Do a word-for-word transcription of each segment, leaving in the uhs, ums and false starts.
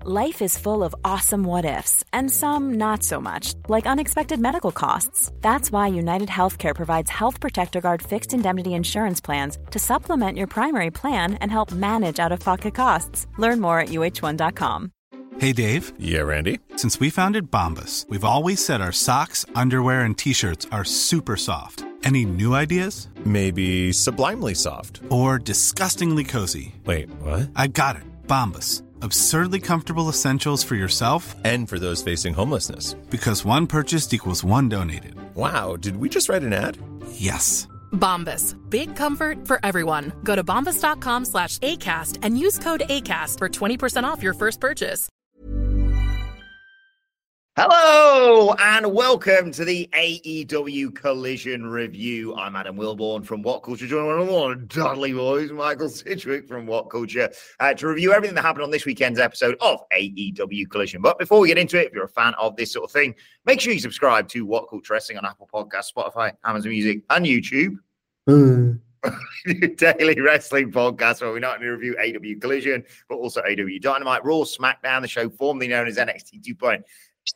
Life is full of awesome what-ifs, and some not so much, like unexpected medical costs. That's why United Healthcare provides Health Protector Guard fixed indemnity insurance plans to supplement your primary plan and help manage out-of-pocket costs. Learn more at U H one dot com. Hey, Dave. Yeah, Randy. Since we founded Bombas, we've always said our socks, underwear, and T-shirts are super soft. Any new ideas? Maybe sublimely soft. Or disgustingly cozy. Wait, what? I got it. Bombas. Absurdly comfortable essentials for yourself and for those facing homelessness. Because one purchased equals one donated. Wow, did we just write an ad? Yes. Bombas. Big comfort for everyone. Go to bombas.com slash ACAST and use code ACAST for twenty percent off your first purchase. Hello and welcome to the A E W Collision Review. I'm Adam Wilborn from What Culture, joined by Dudley Boys, Michael Sidgwick from What Culture, uh, to review everything that happened on this weekend's episode of A E W Collision. But before we get into it, if you're a fan of this sort of thing, make sure you subscribe to What Culture Wrestling on Apple Podcasts, Spotify, Amazon Music, and YouTube. Mm. Daily wrestling podcast where we not only review A E W Collision, but also A E W Dynamite, Raw, SmackDown, the show formerly known as N X T two point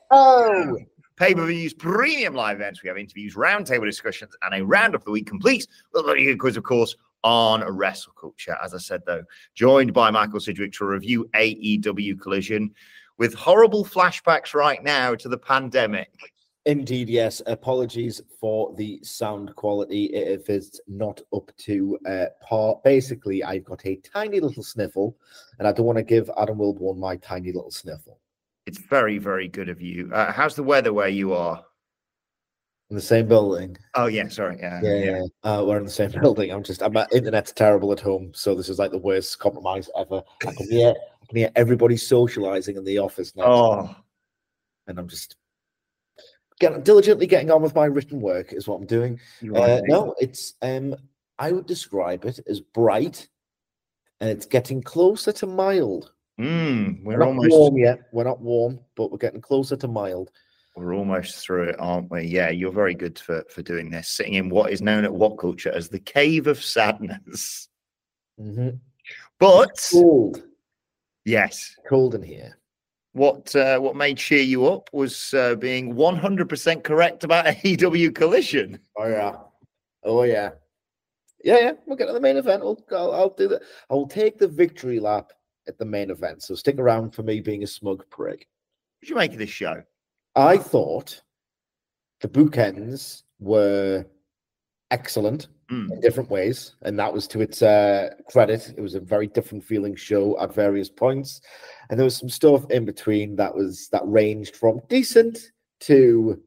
oh. Pay-per-views, premium live events. We have interviews, roundtable discussions, and a roundup of the week complete with a good quiz, of course, on Wrestle Culture. As I said, though, joined by Michael Sidgwick to review A E W Collision with horrible flashbacks right now to the pandemic. Indeed, yes. Apologies for the sound quality if it's not up to uh, par. Basically, I've got a tiny little sniffle, and I don't want to give Adam Wilborn my tiny little sniffle. It's very, very good of you. Uh, how's the weather where you are? In the same building. Oh, yeah, sorry. Yeah, yeah, yeah. Uh, we're in the same building. I'm just, my internet's terrible at home, so this is like the worst compromise ever. I can hear, I can hear everybody socializing in the office now. Oh. And I'm just getting, diligently getting on with my written work is what I'm doing. Uh, no, it's, um, I would describe it as bright, and it's getting closer to mild. Mm, we're, we're not almost warm yet. We're not warm, but we're getting closer to mild. We're almost through it, aren't we? Yeah, you're very good for, for doing this. Sitting in what is known at What Culture as the Cave of Sadness. Mm-hmm. But it's cold. Yes, cold in here. What uh, what made cheer you up was uh, being one hundred percent correct about A E W Collision. Oh yeah, oh yeah, yeah, yeah. We'll get to the main event. I'll, I'll, I'll do that. I'll take the victory lap at the main event. So stick around for me being a smug prick. What did you make of this show? I thought the bookends were excellent mm. in different ways, and that was to its uh, credit. It was a very different feeling show at various points, and there was some stuff in between that was that ranged from decent to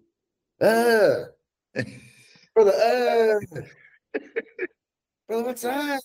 uh brother uh brother what's that?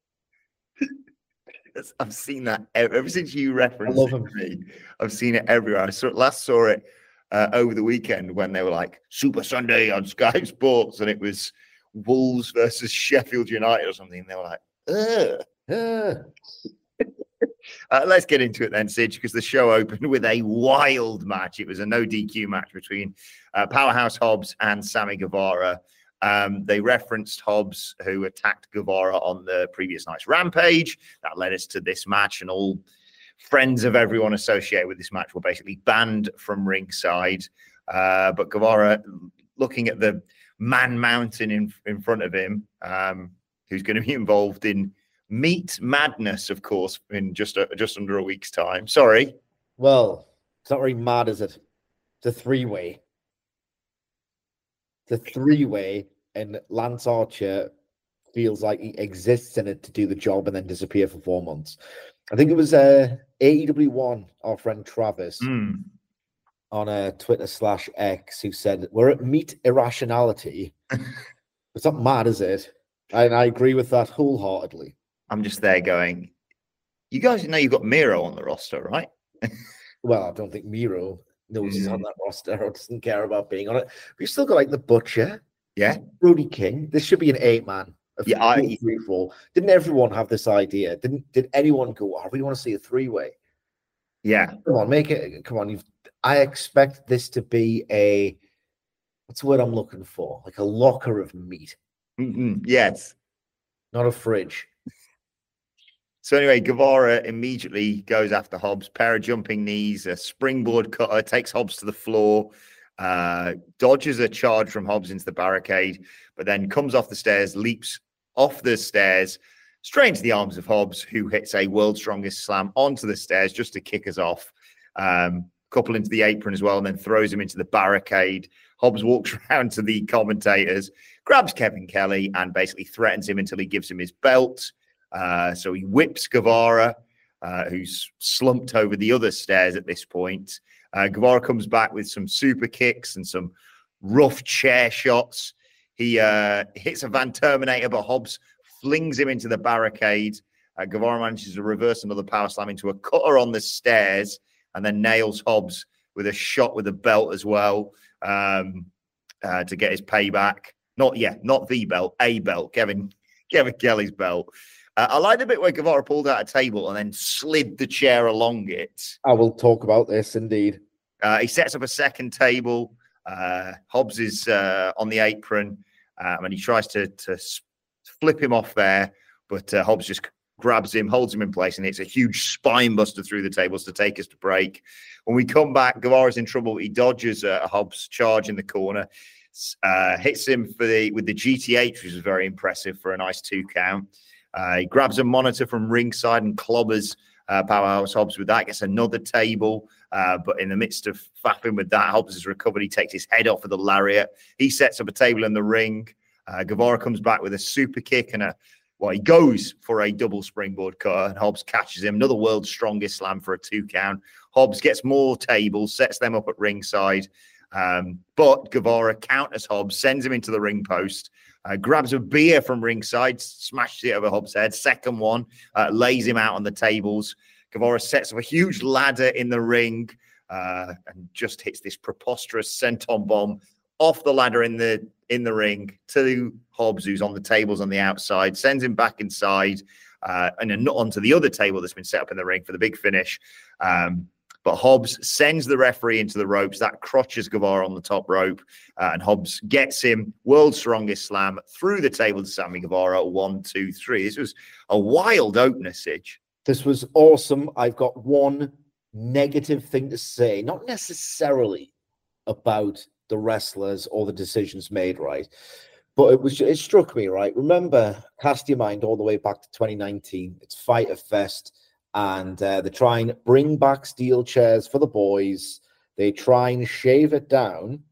I've seen that ever, ever since you referenced it to me. I've seen it everywhere. I saw, last saw it uh, over the weekend when they were like Super Sunday on Sky Sports, and it was Wolves versus Sheffield United or something. And they were like, ugh. Uh. uh, let's get into it then, Sid, because the show opened with a wild match. It was a no D Q match between uh, Powerhouse Hobbs and Sammy Guevara. Um, they referenced Hobbs, who attacked Guevara on the previous night's Rampage. That led us to this match, and all friends of everyone associated with this match were basically banned from ringside. Uh, but Guevara, looking at the man mountain in, in front of him, um, who's going to be involved in Meat Madness, of course, in just a, just under a week's time. Sorry. Well, it's not very mad, is it? It's a three-way. The three-way, and Lance Archer feels like he exists in it to do the job and then disappear for four months. I think it was uh, A E W one, our friend Travis, mm. on uh, Twitter slash X, who said, we're at Meat Irrationality. It's not mad, is it? And I agree with that wholeheartedly. I'm just there going, you guys know you've got Miro on the roster, right? Well, I don't think Miro knows he's on that roster or doesn't care about being on it. But you've still got like the Butcher, yeah, Brody King. This should be an eight man. Yeah, I, three, four. Didn't everyone have this idea? Didn't did anyone go, oh, we want to see a three way? Yeah, come on, make it. Come on, you've. I expect this to be a. What's the word I'm looking for? Like a locker of meat. Mm-hmm. Yes, not a fridge. So anyway, Guevara immediately goes after Hobbs, pair of jumping knees, a springboard cutter, takes Hobbs to the floor, uh, dodges a charge from Hobbs into the barricade, but then comes off the stairs, leaps off the stairs, straight into the arms of Hobbs, who hits a world's strongest slam onto the stairs just to kick us off. Um, couple into the apron as well, and then throws him into the barricade. Hobbs walks around to the commentators, grabs Kevin Kelly, and basically threatens him until he gives him his belt. Uh, so he whips Guevara, uh, who's slumped over the other stairs at this point. Uh, Guevara comes back with some super kicks and some rough chair shots. He uh, hits a Van Terminator, but Hobbs flings him into the barricade. Uh, Guevara manages to reverse another power slam into a cutter on the stairs, and then nails Hobbs with a shot with a belt as well um, uh, to get his payback. Not, yeah, not the belt, a belt, Kevin, Kevin Kelly's belt. Uh, I like the bit where Guevara pulled out a table and then slid the chair along it. I will talk about this, indeed. Uh, he sets up a second table. Uh, Hobbs is uh, on the apron, um, and he tries to, to flip him off there, but uh, Hobbs just grabs him, holds him in place, and it's a huge spine buster through the tables to take us to break. When we come back, Guevara's in trouble. He dodges a Hobbs charge in the corner, uh, hits him for the with the G T H, which was very impressive for a nice two count. Uh, he grabs a monitor from ringside and clobbers uh, Powerhouse Hobbs with that, gets another table. Uh, but in the midst of fapping with that, Hobbs has recovered. He takes his head off with a lariat. He sets up a table in the ring. Uh, Guevara comes back with a super kick and a, well, he goes for a double springboard cutter, and Hobbs catches him. Another world's strongest slam for a two count. Hobbs gets more tables, sets them up at ringside. Um, but Guevara counters Hobbs, sends him into the ring post. Uh, grabs a beer from ringside, smashes it over Hobbs' head. Second one, uh, lays him out on the tables. Guevara sets up a huge ladder in the ring uh, and just hits this preposterous senton bomb off the ladder in the in the ring to Hobbs, who's on the tables on the outside, sends him back inside uh, and then onto the other table that's been set up in the ring for the big finish. Um, But Hobbs sends the referee into the ropes. That crotches Guevara on the top rope. Uh, and Hobbs gets him world's strongest slam through the table to Sammy Guevara. One, two, three. This was a wild opener, Sige. This was awesome. I've got one negative thing to say. Not necessarily about the wrestlers or the decisions made, right? But it was it struck me, right? Remember, cast your mind all the way back to twenty nineteen. It's Fyter Fest. And uh, they try and bring back steel chairs for the boys. They try and shave it down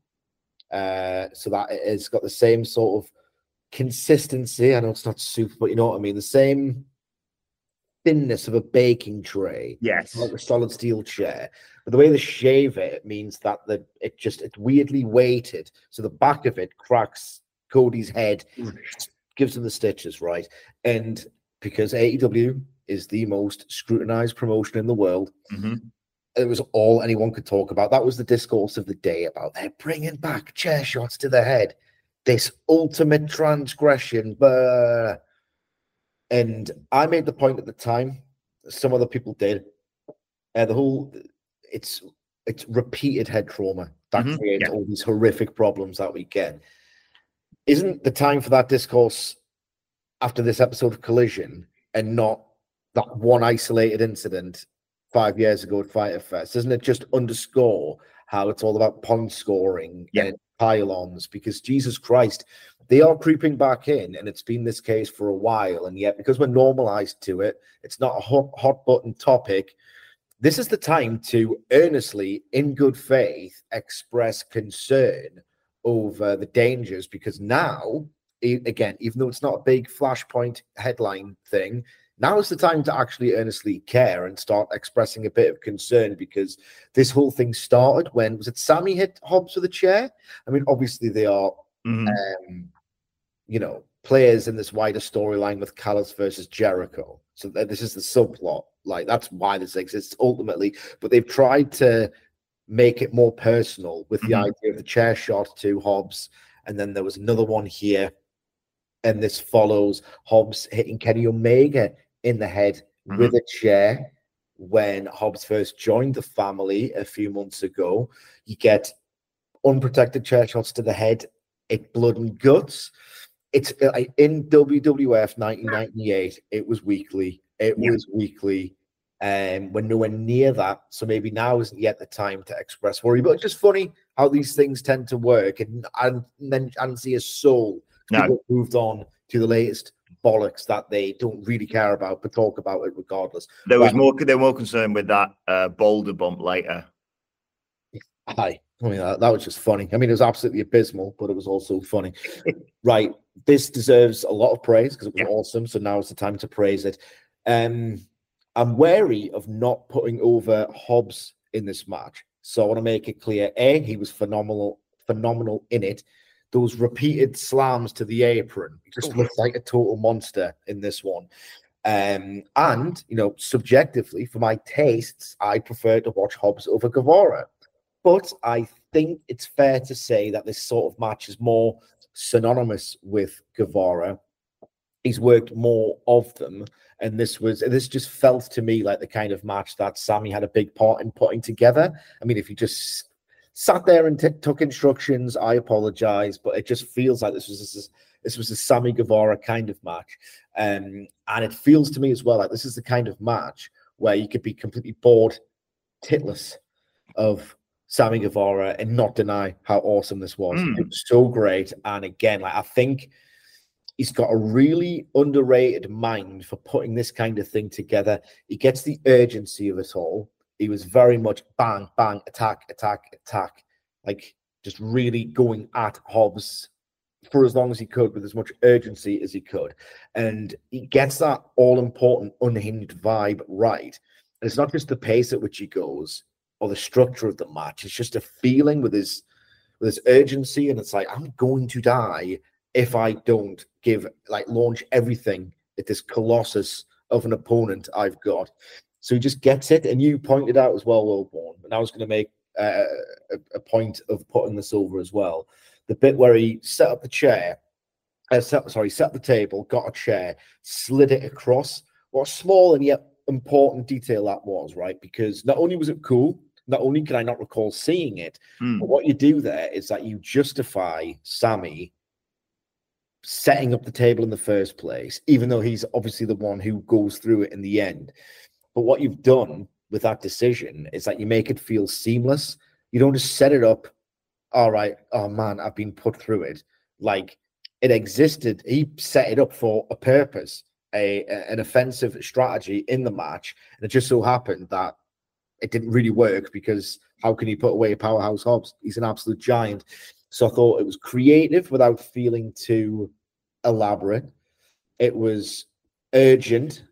uh, so that it's got the same sort of consistency. I know it's not soup, but you know what I mean. The same thinness of a baking tray. Yes. Like a solid steel chair. But the way they shave it means that the it just it's weirdly weighted. So the back of it cracks Cody's head, gives him the stitches, right? And because A E W is the most scrutinized promotion in the world. Mm-hmm. It was all anyone could talk about. That was the discourse of the day about they're bringing back chair shots to the head. This ultimate transgression. Bah. And I made the point at the time, some other people did, uh, the whole, it's it's repeated head trauma that mm-hmm. creates yeah. all these horrific problems that we get. Isn't the time for that discourse after this episode of Collision and not that one isolated incident five years ago at Fyter Fest? Doesn't it just underscore how it's all about point scoring yeah. and pylons? Because Jesus Christ, they are creeping back in, and it's been this case for a while. And yet, because we're normalized to it, it's not a hot, hot button topic. This is the time to earnestly, in good faith, express concern over the dangers. Because now, again, even though it's not a big flashpoint headline thing, now is the time to actually earnestly care and start expressing a bit of concern, because this whole thing started when, was it Sammy hit Hobbs with a chair? I mean, obviously they are, mm-hmm. um, you know, players in this wider storyline with Callis versus Jericho. So this is the subplot. Like, that's why this exists ultimately. But they've tried to make it more personal with the mm-hmm. idea of the chair shot to Hobbs. And then there was another one here. And this follows Hobbs hitting Kenny Omega in the head mm-hmm. with a chair when Hobbs first joined the family a few months ago. You get unprotected chair shots to the head, it blood and guts. It's in W W F nineteen ninety-eight, it was weekly. It yep. was weekly. Um, we're nowhere near that. So maybe now isn't yet the time to express worry. But it's just funny how these things tend to work. And, and then I didn't see a soul. No. People moved on to the latest bollocks that they don't really care about, but talk about it regardless. There was but, more. They're more concerned with that uh, boulder bump later. Hi. I mean, that, that was just funny. I mean, it was absolutely abysmal, but it was also funny. Right. This deserves a lot of praise because it was yeah. awesome. So now is the time to praise it. Um, I'm wary of not putting over Hobbs in this match. So I want to make it clear. A, he was phenomenal, phenomenal in it. Those repeated slams to the apron. He just looks like a total monster in this one. Um, and, you know, subjectively, for my tastes, I prefer to watch Hobbs over Guevara. But I think it's fair to say that this sort of match is more synonymous with Guevara. He's worked more of them, and this was this just felt to me like the kind of match that Sammy had a big part in putting together. I mean, if he just sat there and t- took instructions, I apologize, but it just feels like this was this, this was a Sammy Guevara kind of match, um, and it feels to me as well like this is the kind of match where you could be completely bored, titless of Sammy Guevara and not deny how awesome this was. Mm. It was so great. And again, like I think he's got a really underrated mind for putting this kind of thing together. He gets the urgency of it all. He was very much bang, bang, attack, attack, attack. Like just really going at Hobbs for as long as he could with as much urgency as he could. And he gets that all-important, unhinged vibe right. And it's not just the pace at which he goes, or the structure of the match. It's just a feeling with his with his urgency, and it's like, I'm going to die if I don't give, like, launch everything at this colossus of an opponent I've got. So he just gets it, and you pointed out as well, Wilborn, and I was going to make uh, a, a point of putting this over as well. The bit where he set up the chair, uh, set, sorry, set up the table, got a chair, slid it across. What a small and yet important detail that was, right? Because not only was it cool, not only can I not recall seeing it, mm. but what you do there is that you justify Sammy setting up the table in the first place, even though he's obviously the one who goes through it in the end. But what you've done with that decision is that you make it feel seamless. You don't just set it up, all right, oh man, I've been put through it. Like, it existed. He set it up for a purpose, a, a an offensive strategy in the match. And it just so happened that it didn't really work because how can you put away a powerhouse Hobbs? He's an absolute giant. So I thought it was creative without feeling too elaborate. It was urgent.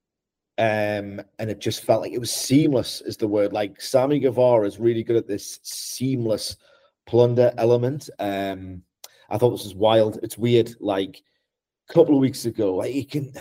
Um, and it just felt like it was seamless is the word. Like Sammy Guevara is really good at this seamless plunder element. Um, I thought this was wild. It's weird. Like a couple of weeks ago, like you can,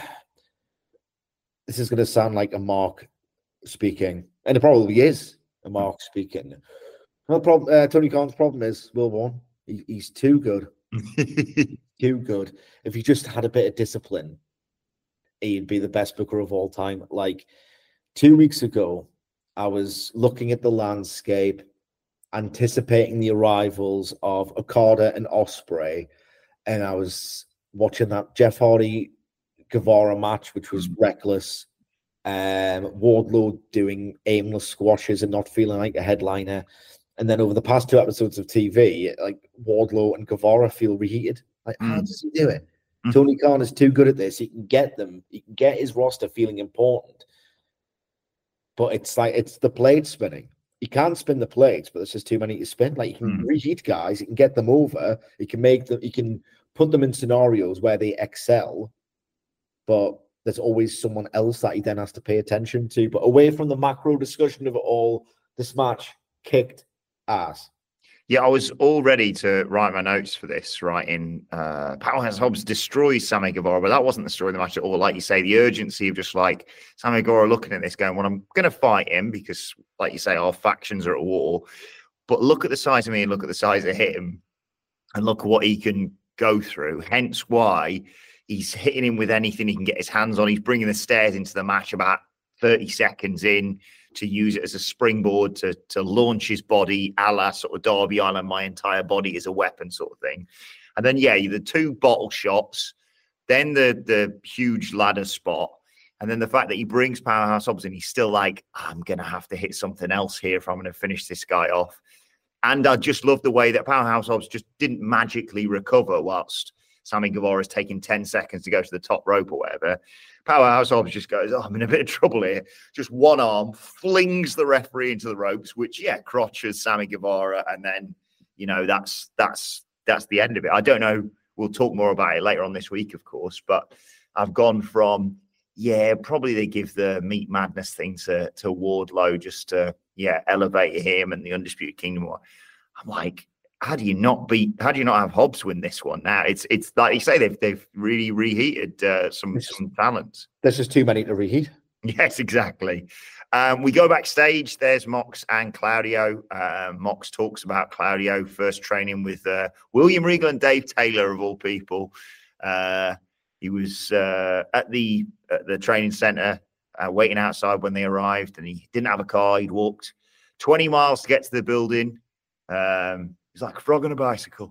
this is going to sound like a Mark speaking, and it probably is a Mark speaking. No problem. Uh, Tony Khan's problem is Wilborn. He, he's too good, too good. If he just had a bit of discipline, he'd be the best booker of all time. Like two weeks ago, I was looking at the landscape, anticipating the arrivals of Okada and Ospreay, and I was watching that Jeff Hardy Guevara match, which was reckless. Um, Wardlow doing aimless squashes and not feeling like a headliner. And then over the past two episodes of T V, like Wardlow and Guevara feel reheated. Like, mm. how does he do it? Mm. Tony Khan is too good at this. He can get them. He can get his roster feeling important. But it's like, it's the plate spinning. He can spin the plates, but there's just too many to spin. Like, he can mm. reheat guys. He can get them over. He can make them, he can put them in scenarios where they excel. But there's always someone else that he then has to pay attention to. But away from the macro discussion of it all, this match kicked ass. Yeah, I was all ready to write my notes for this, writing uh, Powerhouse Hobbs destroys Sammy Guevara, but that wasn't the story of the match at all. Like you say, the urgency of just like Sammy Guevara looking at this going, well, I'm going to fight him because, like you say, our factions are at war. But look at the size of me and look at the size of him and look at what he can go through. Hence why he's hitting him with anything he can get his hands on. He's bringing the stairs into the match about thirty seconds in to use it as a springboard to, to launch his body, a la sort of Darby Allin, my entire body is a weapon sort of thing. And then, yeah, the two bottle shots, then the, the huge ladder spot. And then the fact that he brings Powerhouse Hobbs in, he's still like, I'm going to have to hit something else here if I'm going to finish this guy off. And I just love the way that Powerhouse Hobbs just didn't magically recover whilst Sammy Guevara's taking ten seconds to go to the top rope or whatever. Powerhouse Hobbs just goes, oh, I'm in a bit of trouble here. Just one arm, flings the referee into the ropes, which, yeah, crotches Sammy Guevara. And then, you know, that's that's that's the end of it. I don't know. We'll talk more about it later on this week, of course. But I've gone from, yeah, probably they give the Meat Madness thing to, to Wardlow just to, yeah, elevate him and the Undisputed Kingdom. I'm like, how do you not beat? How do you not have Hobbs win this one? Now it's it's like you say, they've they've really reheated uh, some there's, some talents. There's just too many to reheat. Yes, exactly. Um, we go backstage. There's Mox and Claudio. Uh, Mox talks about Claudio first training with uh, William Regal and Dave Taylor of all people. Uh, he was uh, at the at the training center uh, waiting outside when they arrived, and he didn't have a car. He'd walked twenty miles to get to the building. Um, He's like a frog on a bicycle.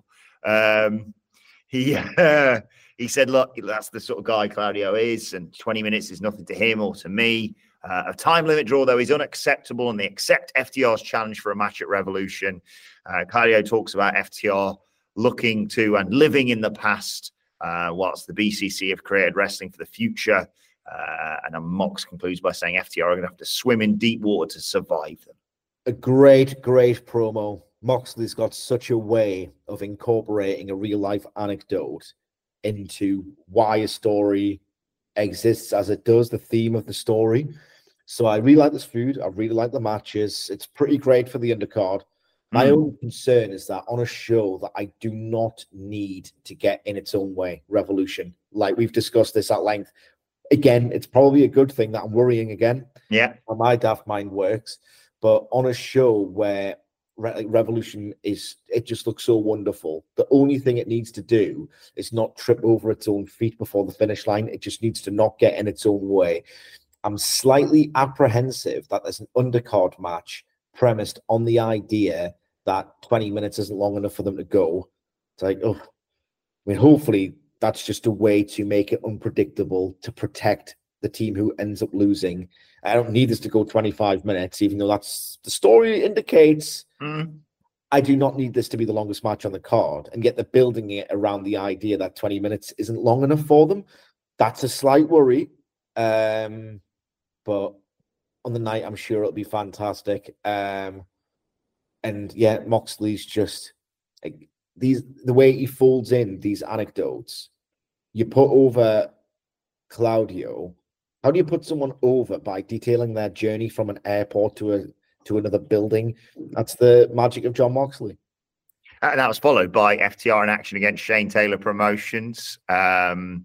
Um, he uh, he said, look, that's the sort of guy Claudio is, and twenty minutes is nothing to him or to me. Uh, a time limit draw, though, is unacceptable, and they accept F T R's challenge for a match at Revolution. Uh, Claudio talks about F T R looking to and living in the past, uh, whilst the B C C have created wrestling for the future. Uh, and then Mox concludes by saying F T R are going to have to swim in deep water to survive them. A great, great promo. Moxley's got such a way of incorporating a real-life anecdote into why a story exists as it does, the theme of the story. So I really like this feud. I really like the matches. It's pretty great for the undercard. My mm. own concern is that on a show that I do not need to get in its own way, Revolution, like we've discussed this at length, again, it's probably a good thing that I'm worrying again. Yeah. How my daft mind works. But on a show where Re- Revolution is, it just looks so wonderful. The only thing it needs to do is not trip over its own feet before the finish line. It just needs to not get in its own way. I'm slightly apprehensive that there's an undercard match premised on the idea that twenty minutes isn't long enough for them to go. It's like, oh, I mean, hopefully that's just a way to make it unpredictable to protect the team who ends up losing. I don't need this to go twenty-five minutes, even though that's the story indicates. Mm. I do not need this to be the longest match on the card, and yet they're building it around the idea that twenty minutes isn't long enough for them. That's a slight worry. Um, but on the night, I'm sure it'll be fantastic. Um, and yeah, Moxley's just like, these, the way he folds in these anecdotes, you put over Claudio. How do you put someone over by detailing their journey from an airport to a to another building? That's the magic of Jon Moxley. And that was followed by F T R in action against Shane Taylor Promotions, um,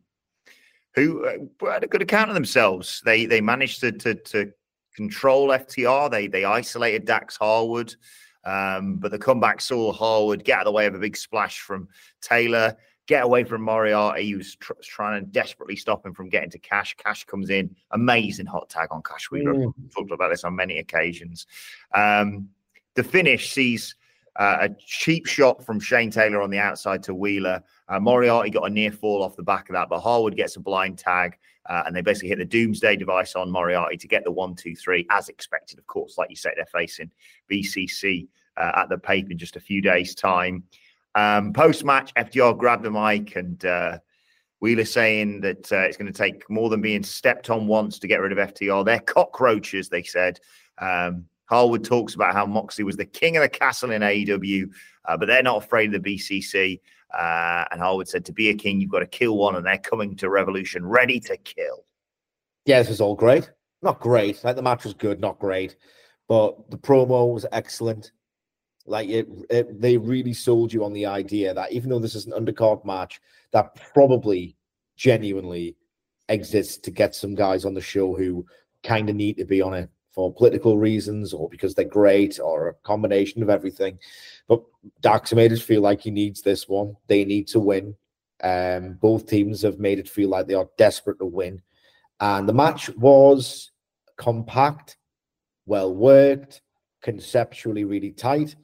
who uh, had a good account of themselves. They they managed to to, to control F T R. They they isolated Dax Harwood, um, but the comeback saw Harwood get out of the way of a big splash from Taylor. Get away from Moriarty. He was tr- trying to desperately stop him from getting to Cash. Cash comes in. Amazing hot tag on Cash. We've mm. talked about this on many occasions. Um, the finish sees uh, a cheap shot from Shane Taylor on the outside to Wheeler. Uh, Moriarty got a near fall off the back of that, but Harwood gets a blind tag, uh, and they basically hit the Doomsday device on Moriarty to get the one, two, three, as expected, of course. Like you said, they're facing B C C uh, at the Pape in just a few days' time. Um, post-match, F T R grabbed the mic, and uh, Wheeler saying that uh, it's going to take more than being stepped on once to get rid of F T R. They're cockroaches, they said. Um, Harwood talks about how Moxley was the king of the castle in A E W, uh, but they're not afraid of the B C C. Uh, and Harwood said, to be a king, you've got to kill one, and they're coming to Revolution ready to kill. Yeah, this was all great. Not great. Like, the match was good, not great. But the promo was excellent. Like, it, it, they really sold you on the idea that even though this is an undercard match, that probably genuinely exists to get some guys on the show who kind of need to be on it for political reasons or because they're great or a combination of everything. But Dax made us feel like he needs this one. They need to win. Um, both teams have made it feel like they are desperate to win. And the match was compact, well worked, conceptually really tight.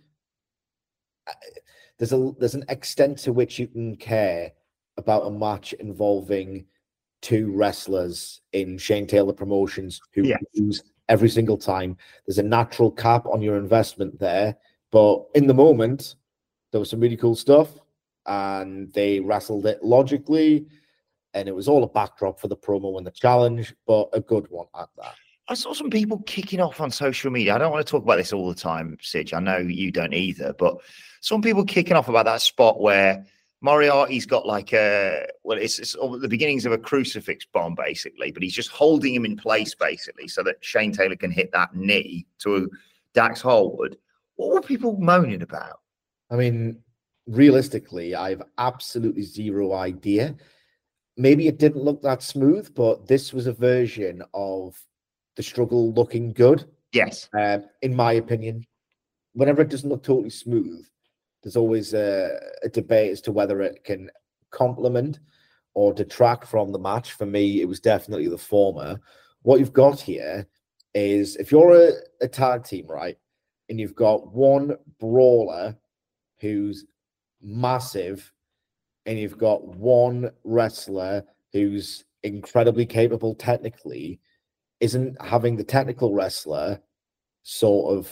There's a there's an extent to which you can care about a match involving two wrestlers in Shane Taylor Promotions who yeah. lose every single time. There's a natural cap on your investment there. But in the moment, there was some really cool stuff, and they wrestled it logically, and it was all a backdrop for the promo and the challenge, but a good one at that. I saw some people kicking off on social media. I don't want to talk about this all the time, Sige. I know you don't either, but some people kicking off about that spot where Moriarty's got like a, well, it's, it's the beginnings of a crucifix bomb, basically, but he's just holding him in place, basically, so that Shane Taylor can hit that knee to Dax Harwood. What were people moaning about? I mean, realistically, I have absolutely zero idea. Maybe it didn't look that smooth, but this was a version of the struggle looking good. Yes. Um, in my opinion, whenever it doesn't look totally smooth, there's always a, a debate as to whether it can complement or detract from the match. For me, it was definitely the former. What you've got here is if you're a, a tag team, right, and you've got one brawler who's massive, and you've got one wrestler who's incredibly capable technically, isn't having the technical wrestler sort of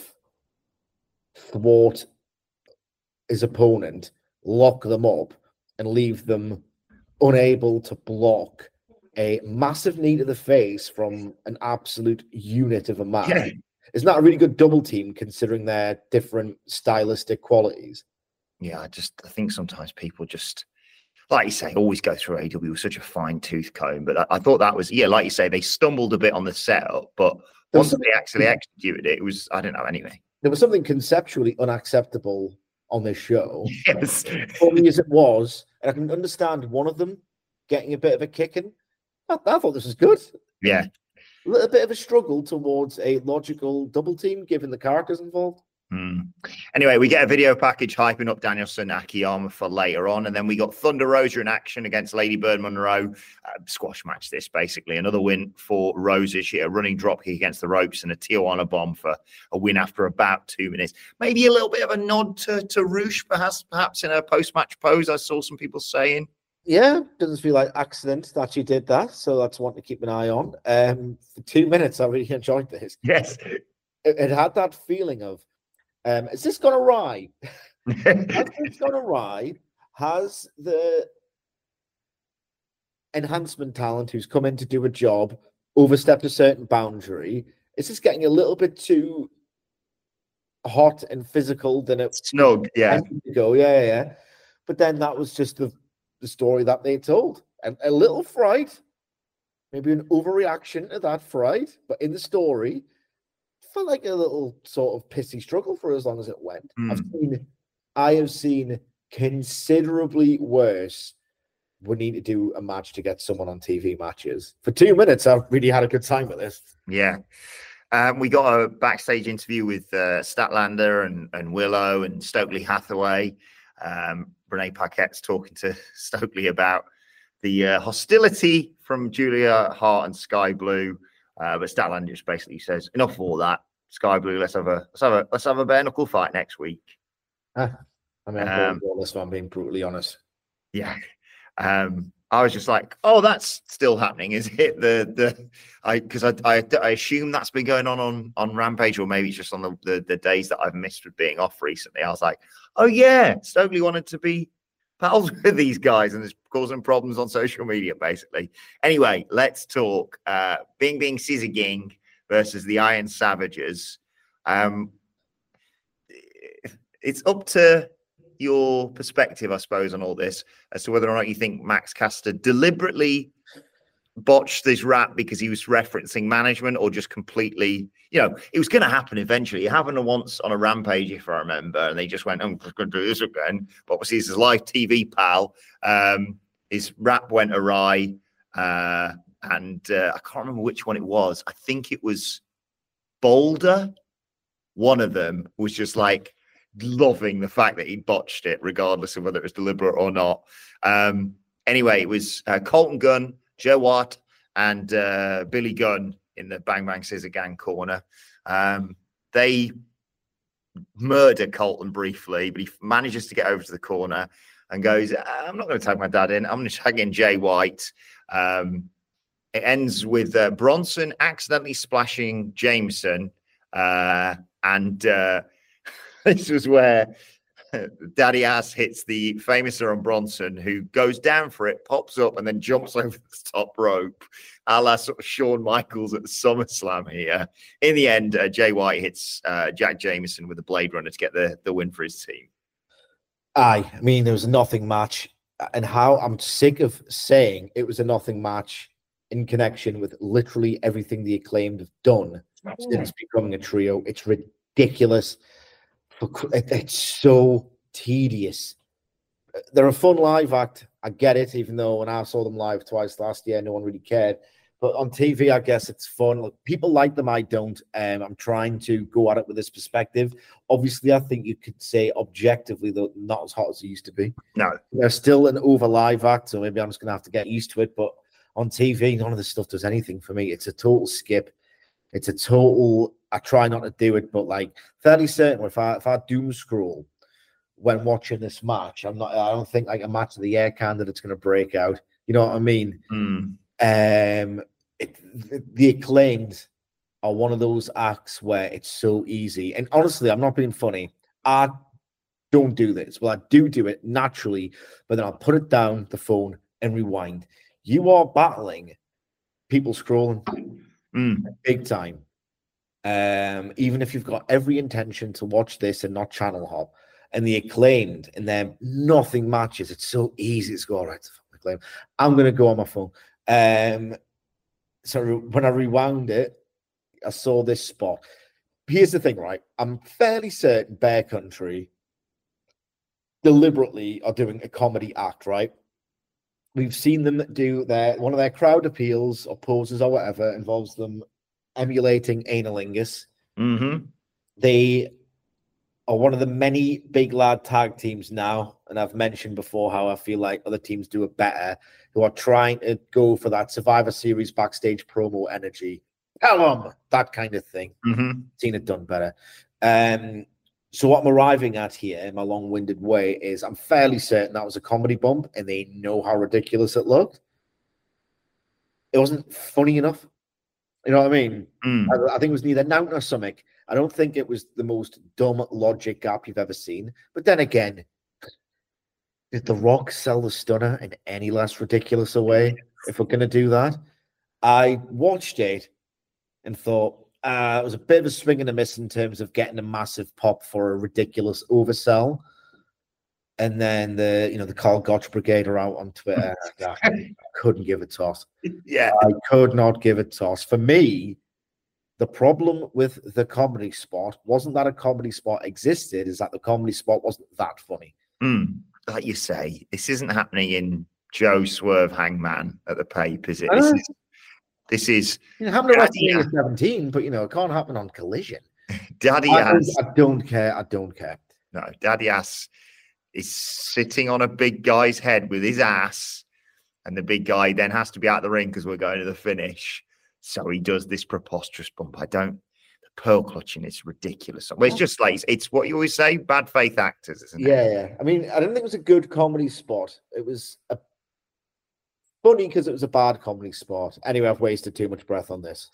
thwart his opponent, lock them up, and leave them unable to block a massive knee to the face from an absolute unit of a man. Yeah. Isn't that a really good double team considering their different stylistic qualities? Yeah, I just I think sometimes people just, like you say, always go through A E W with such a fine tooth comb. But I, I thought that was, yeah, like you say, they stumbled a bit on the setup, but once they actually executed it, it was, I don't know, anyway. There was something conceptually unacceptable on this show. Yes. Funny as it was, and I can understand one of them getting a bit of a kicking. I, I thought this was good. Yeah. A little bit of a struggle towards a logical double team, given the characters involved. Hmm. Anyway, we get a video package hyping up Danielson Akiyama for later on, and then we got Thunder Rosa in action against Lady Bird Monroe. Uh, squash match this, basically. Another win for Rosa. She had a running dropkick against the ropes and a Tijuana bomb for a win after about two minutes. Maybe a little bit of a nod to, to Roosh, perhaps, perhaps in a post-match pose, I saw some people saying. Yeah, doesn't feel like accident that she did that, so that's one to keep an eye on. Um, for two minutes, I really enjoyed this. Yes. It, it had that feeling of, Um, is this gone awry? Has this gone awry? Has the enhancement talent who's come in to do a job overstepped a certain boundary? Is this getting a little bit too hot and physical than it snug? Yeah. Go, yeah, yeah. But then that was just the the story that they told, and a little fright, maybe an overreaction to that fright, but in the story. Felt like a little sort of pissy struggle for as long as it went. Mm. I've seen, I have seen considerably worse. We need to do a match to get someone on T V matches. For two minutes, I've really had a good time with this. Yeah. Um, we got a backstage interview with uh, Statlander and, and Willow and Stokely Hathaway. Um, Renee Paquette's talking to Stokely about the uh, hostility from Julia Hart and Sky Blue. Uh, but Statlander just basically says, enough of all that. Sky Blue, let's have a let's have a let's have a bare knuckle fight next week. Ah, I mean, I'm um, all this one, being brutally honest. Yeah. Um, I was just like, oh, that's still happening, is it? The the I because I, I I assume that's been going on on on Rampage, or maybe it's just on the, the the days that I've missed with being off recently. I was like, oh yeah, Stokely wanted to be pals with these guys and it's causing problems on social media, basically. Anyway, let's talk uh, Bing Bing Scissor Gang versus the Iron Savages. Um, it's up to your perspective, I suppose, on all this as to whether or not you think Max Caster deliberately botched this rap because he was referencing management, or just completely, you know, it was going to happen eventually. It happened once on a Rampage, if I remember, and they just went, I'm just going to do this again. But obviously, this is live T V, pal. Um, his rap went awry, uh, and uh, I can't remember which one it was. I think it was Boulder. One of them was just like loving the fact that he botched it, regardless of whether it was deliberate or not. Um, anyway, it was uh, Colton Gunn, Joe Watt, and uh, Billy Gunn in the Bang Bang Scissor Gang corner. Um, they murder Colton briefly, but he manages to get over to the corner and goes, I'm not going to tag my dad in. I'm going to tag in Jay White. Um, it ends with uh, Bronson accidentally splashing Jameson. Uh, and uh, this was where Daddy Ass hits the famouser on Bronson, who goes down for it, pops up, and then jumps over the top rope, a la sort of Shawn Michaels at the SummerSlam here. In the end, uh, Jay White hits uh, Jack Jameson with a Blade Runner to get the, the win for his team. Aye, I mean, there was a nothing match. And how I'm sick of saying it was a nothing match in connection with literally everything the Acclaimed have done since becoming a trio. It's ridiculous. It's so tedious. They're a fun live act. I get it, even though when I saw them live twice last year, no one really cared. But on T V, I guess it's fun. Look, people like them. I don't. Um, I'm trying to go at it with this perspective. Obviously, I think you could say objectively they're not as hot as they used to be. No. They're still an over live act, so maybe I'm just going to have to get used to it. But on T V, none of this stuff does anything for me. It's a total skip. It's a total, I try not to do it, but like fairly certain if I if I doom scroll when watching this match, I'm not, I don't think like a match of the year candidate's going to break out. You know what I mean? Mm. Um, it, the, the Acclaimed are one of those acts where it's so easy. And honestly, I'm not being funny. I don't do this. Well, I do do it naturally, but then I'll put it down the phone and rewind. You are battling people scrolling mm. big time. Um, even if you've got every intention to watch this and not channel hop, and the Acclaimed and then nothing matches. It's so easy to go, all right, Acclaimed. I'm going to go on my phone. Um, so when I rewound it, I saw this spot. Here's the thing, right? I'm fairly certain Bear Country deliberately are doing a comedy act, right? We've seen them do their one of their crowd appeals or poses or whatever involves them emulating anilingus. Mm-hmm. They are one of the many big lad tag teams now, and I've mentioned before how I feel like other teams do it better, who are trying to go for that Survivor Series backstage promo energy. Tell them that kind of thing. Mm-hmm. Seen it done better. Um, so what I'm arriving at here in my long-winded way is I'm fairly certain that was a comedy bump, and they know how ridiculous it looked. It wasn't funny enough. You know what I mean? Mm. I, I think it was neither now nor something. I don't think it was the most dumb logic gap you've ever seen. But then again, did The Rock sell the stunner in any less ridiculous a way if we're going to do that? I watched it and thought uh, it was a bit of a swing and a miss in terms of getting a massive pop for a ridiculous oversell. And then the, you know, the Carl Gotch Brigade are out on Twitter. I couldn't give a toss. Yeah, I could not give a toss. For me, the problem with the comedy spot wasn't that a comedy spot existed, is that the comedy spot wasn't that funny. Mm. Like you say, this isn't happening in Joe Swerve Hangman at the Pape, is it? This is, this is it happened at WrestleMania seventeen, but you know, it can't happen on Collision. Daddy I, Ass. I don't care. I don't care. No, Daddy Ass is sitting on a big guy's head with his ass, and the big guy then has to be out of the ring because we're going to the finish. So he does this preposterous bump. I don't, the pearl clutching is ridiculous. Well, it's just like, it's, it's what you always say, bad faith actors, isn't it? Yeah, yeah. I mean, I don't think it was a good comedy spot. It was a funny because it was a bad comedy spot. Anyway, I've wasted too much breath on this.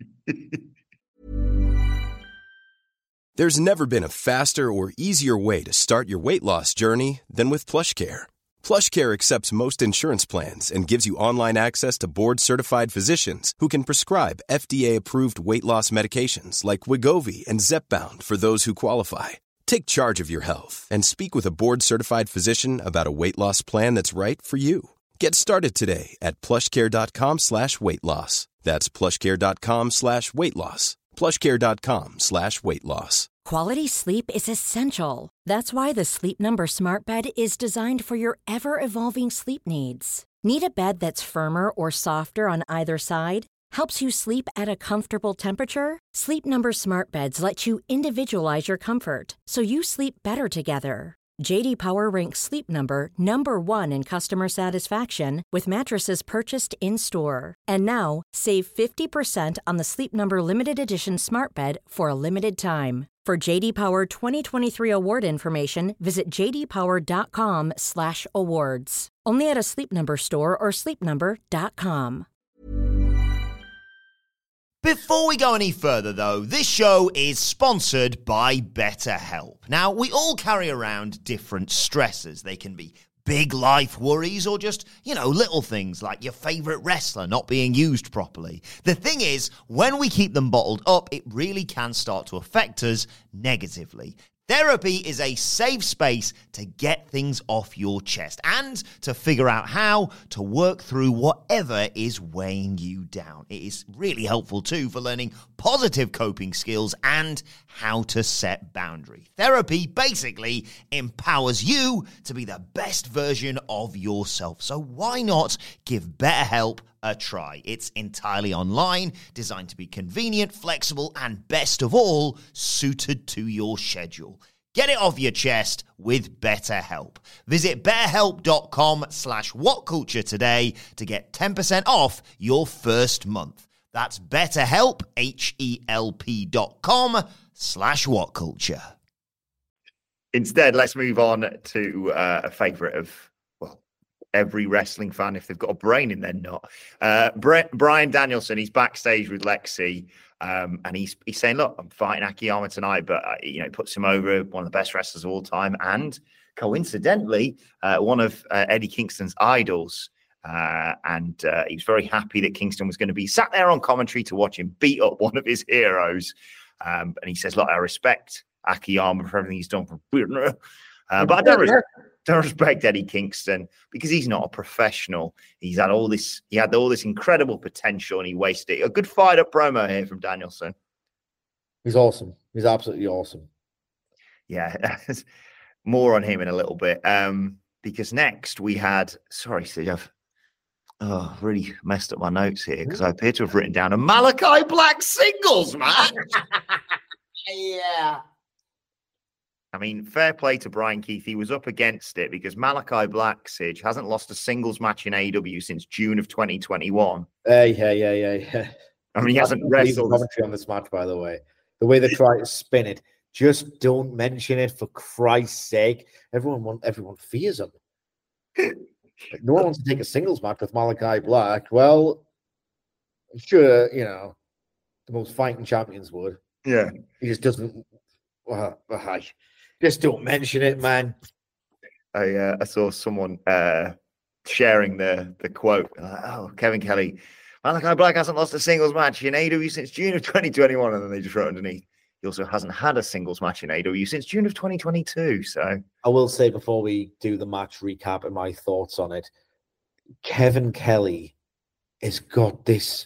There's never been a faster or easier way to start your weight loss journey than with PlushCare. PlushCare accepts most insurance plans and gives you online access to board-certified physicians who can prescribe F D A-approved weight loss medications like Wegovy and Zepbound for those who qualify. Take charge of your health and speak with a board-certified physician about a weight loss plan that's right for you. Get started today at plushcare.com slash weight loss. That's plushcare.com slash weight loss. plushcare.com slash weight loss. Quality sleep is essential. That's why the Sleep Number Smart Bed is designed for your ever-evolving sleep needs. Need a bed that's firmer or softer on either side? Helps you sleep at a comfortable temperature? Sleep Number Smart Beds let you individualize your comfort so you sleep better together. J D Power ranks Sleep Number number one in customer satisfaction with mattresses purchased in-store. And now, save fifty percent on the Sleep Number Limited Edition Smart Bed for a limited time. For J D Power twenty twenty-three award information, visit jdpower.com slash awards. Only at a Sleep Number store or sleep number dot com. Before we go any further, though, this show is sponsored by BetterHelp. Now, we all carry around different stressors. They can be big life worries or just, you know, little things like your favorite wrestler not being used properly. The thing is, when we keep them bottled up, it really can start to affect us negatively. Therapy is a safe space to get things off your chest and to figure out how to work through whatever is weighing you down. It is really helpful too for learning positive coping skills and how to set boundaries. Therapy basically empowers you to be the best version of yourself. So why not give BetterHelp a try? It's entirely online, designed to be convenient, flexible, and best of all, suited to your schedule. Get it off your chest with BetterHelp. Visit betterhelp.com slash whatculture today to get ten percent off your first month. That's betterhelp, H-E-L-P dot com slash whatculture. Instead, let's move on to uh, a favourite of, well, every wrestling fan, if they've got a brain in their nut. Uh, Bryan Danielson, he's backstage with Lexi, um, and he's he's saying, look, I'm fighting Akiyama tonight, but, uh, you know, puts him over, one of the best wrestlers of all time, and coincidentally, uh, one of uh, Eddie Kingston's idols. Uh, and uh, he was very happy that Kingston was going to be sat there on commentary to watch him beat up one of his heroes. Um, and he says, look, I respect Akiyama for everything he's done for uh, but I don't, res- don't respect Eddie Kingston because he's not a professional. He's had all this, he had all this incredible potential and he wasted it. A good fired up promo here from Danielson. He's awesome. He's absolutely awesome. Yeah. More on him in a little bit. Um, because next we had, sorry, Steve, I've oh, really messed up my notes here because I appear to have written down a Malachi Black singles match. Yeah. I mean, fair play to Brian Keith. He was up against it because Malachi Black, Sige, hasn't lost a singles match in A E W since June of twenty twenty-one. Uh, yeah, yeah, yeah, yeah. I mean, he hasn't wrestled. Commentary on this match, by the way. The way they try to spin it. Just don't mention it for Christ's sake. Everyone want, everyone fears him. Like, no one wants to take a singles match with Malachi Black. Well, I'm sure, you know, the most fighting champions would. Yeah. He just doesn't. Uh, uh, just don't mention it, man. I uh, I saw someone uh, sharing the the quote. Uh, oh, Kevin Kelly, Malachi Black hasn't lost a singles match in A E W since June of twenty twenty-one, and then they just wrote underneath. He also hasn't had a singles match in A E W since June of twenty twenty-two. So I will say before we do the match recap and my thoughts on it, Kevin Kelly has got this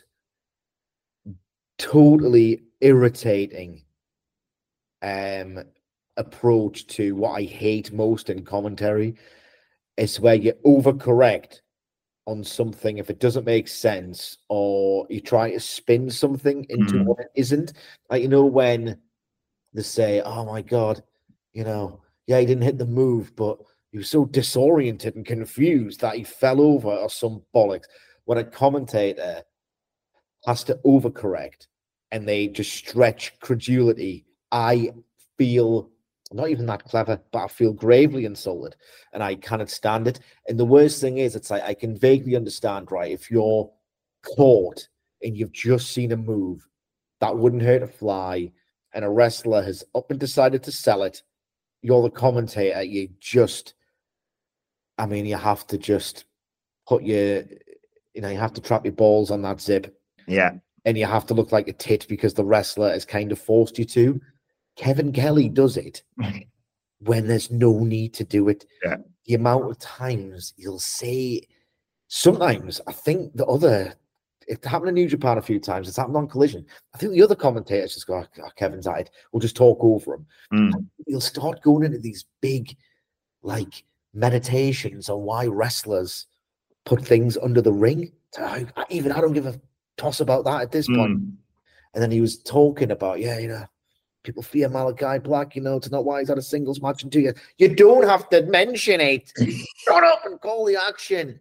totally irritating um, approach to what I hate most in commentary. It's where you overcorrect on something if it doesn't make sense, or you try to spin something into mm. what it isn't. Like, you know, when they say, oh my God, you know, yeah, he didn't hit the move, but he was so disoriented and confused that he fell over or some bollocks. When a commentator has to overcorrect and they just stretch credulity, I feel not even that clever, but I feel gravely insulted and I cannot stand it. And the worst thing is, it's like, I can vaguely understand, right? If you're caught and you've just seen a move that wouldn't hurt a fly and a wrestler has up and decided to sell it, you're the commentator, you just, I mean, you have to just put your, you know, you have to trap your balls on that zip. Yeah. And you have to look like a tit because the wrestler has kind of forced you to. Kevin Kelly does it when there's no need to do it. Yeah. The amount of times he'll say, sometimes I think the other, it happened in New Japan a few times, it's happened on Collision. I think the other commentators just go, oh, Kevin's at it, we'll just talk over him. Mm. He'll start going into these big, like, meditations on why wrestlers put things under the ring. I, even I don't give a toss about that at this mm. point. And then he was talking about, yeah, you know, people fear Malachi Black, you know, it's not why he's had a singles match in two years. You don't have to mention it. Shut up and call the action.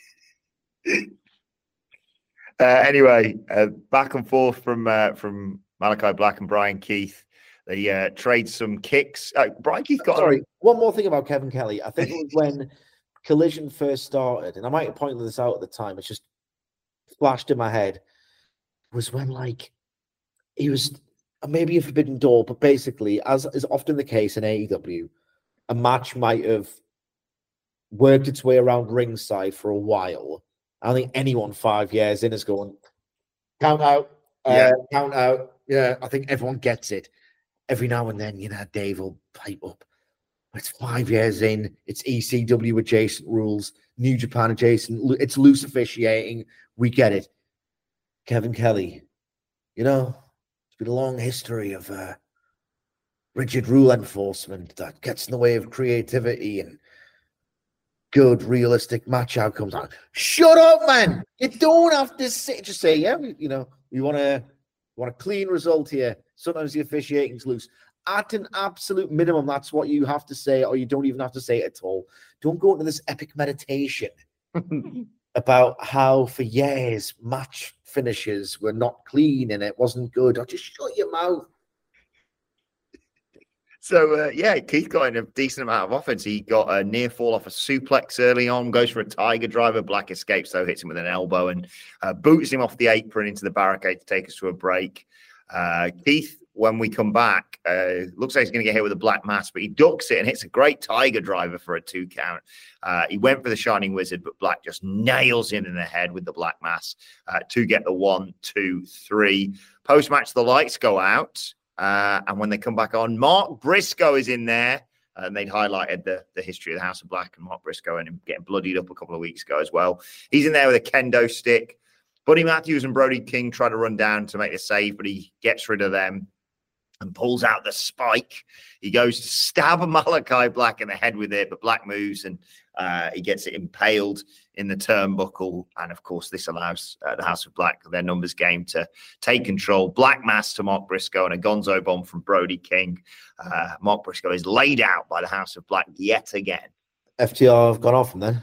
Uh, anyway, uh, back and forth from uh, from Malachi Black and Brian Keith. They uh, trade some kicks. Uh, Brian Keith got... Sorry, one more thing about Kevin Kelly. I think it was when Collision first started, and I might have pointed this out at the time, it's just flashed in my head, was when, like, he was maybe a forbidden door, but basically, as is often the case in A E W, a match might have worked its way around ringside for a while. I don't think anyone five years in is going, count out, yeah. uh, count out. Yeah, I think everyone gets it. Every now and then, you know, Dave will pipe up. It's five years in. It's E C W adjacent rules, New Japan adjacent. It's loose officiating. We get it. Kevin Kelly, you know, it's been a long history of uh, rigid rule enforcement that gets in the way of creativity and good, realistic match outcomes. Shut up, man! You don't have to say. Just say, yeah, we, you know, we want to want a clean result here. Sometimes the officiating's loose. At an absolute minimum, that's what you have to say, or you don't even have to say it at all. Don't go into this epic meditation about how for years match finishes were not clean and it wasn't good. Or just shut your mouth. So, uh, yeah, Keith got in a decent amount of offense. He got a near fall off a suplex early on, goes for a tiger driver. Black escapes, though, hits him with an elbow and uh, boots him off the apron into the barricade to take us to a break. Uh, Keith, when we come back, uh, looks like he's going to get hit with a black mass, but he ducks it and hits a great tiger driver for a two count. Uh, he went for the Shining Wizard, but Black just nails him in the head with the black mass uh, to get the one, two, three. Post-match, the lights go out. Uh, and when they come back on, Mark Briscoe is in there. Uh, and they'd highlighted the, the history of the House of Black and Mark Briscoe and him getting bloodied up a couple of weeks ago as well. He's in there with a kendo stick. Buddy Matthews and Brody King try to run down to make the save, but he gets rid of them and pulls out the spike. He goes to stab Malachi Black in the head with it, but Black moves and uh, he gets it impaled in the turnbuckle. And of course, this allows uh, the House of Black, their numbers game, to take control. Black mass to Mark Briscoe and a gonzo bomb from Brody King. Uh, Mark Briscoe is laid out by the House of Black yet again. F T R have gone off him then.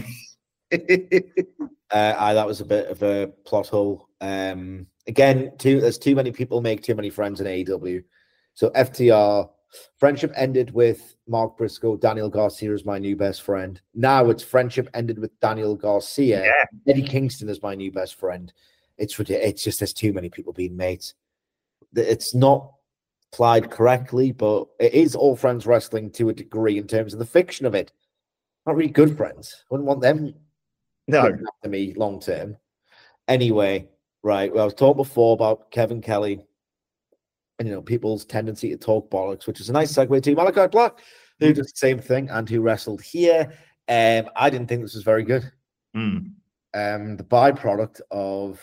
uh, I, that was a bit of a plot hole. Um, again, too, there's too many people make too many friends in A E W. So F T R, friendship ended with Mark Briscoe. Daniel Garcia is my new best friend. Now it's friendship ended with Daniel Garcia. Yeah. Eddie Kingston is my new best friend. It's it's just there's too many people being mates. It's not applied correctly, but it is all friends wrestling to a degree in terms of the fiction of it. Not really good friends. Wouldn't want them no to me long term. Anyway, right. Well, I was talking before about Kevin Kelly and, you know, people's tendency to talk bollocks, which is a nice segue to Malachi Black, who mm. does the same thing and who wrestled here. Um, I didn't think this was very good. Mm. Um, the byproduct of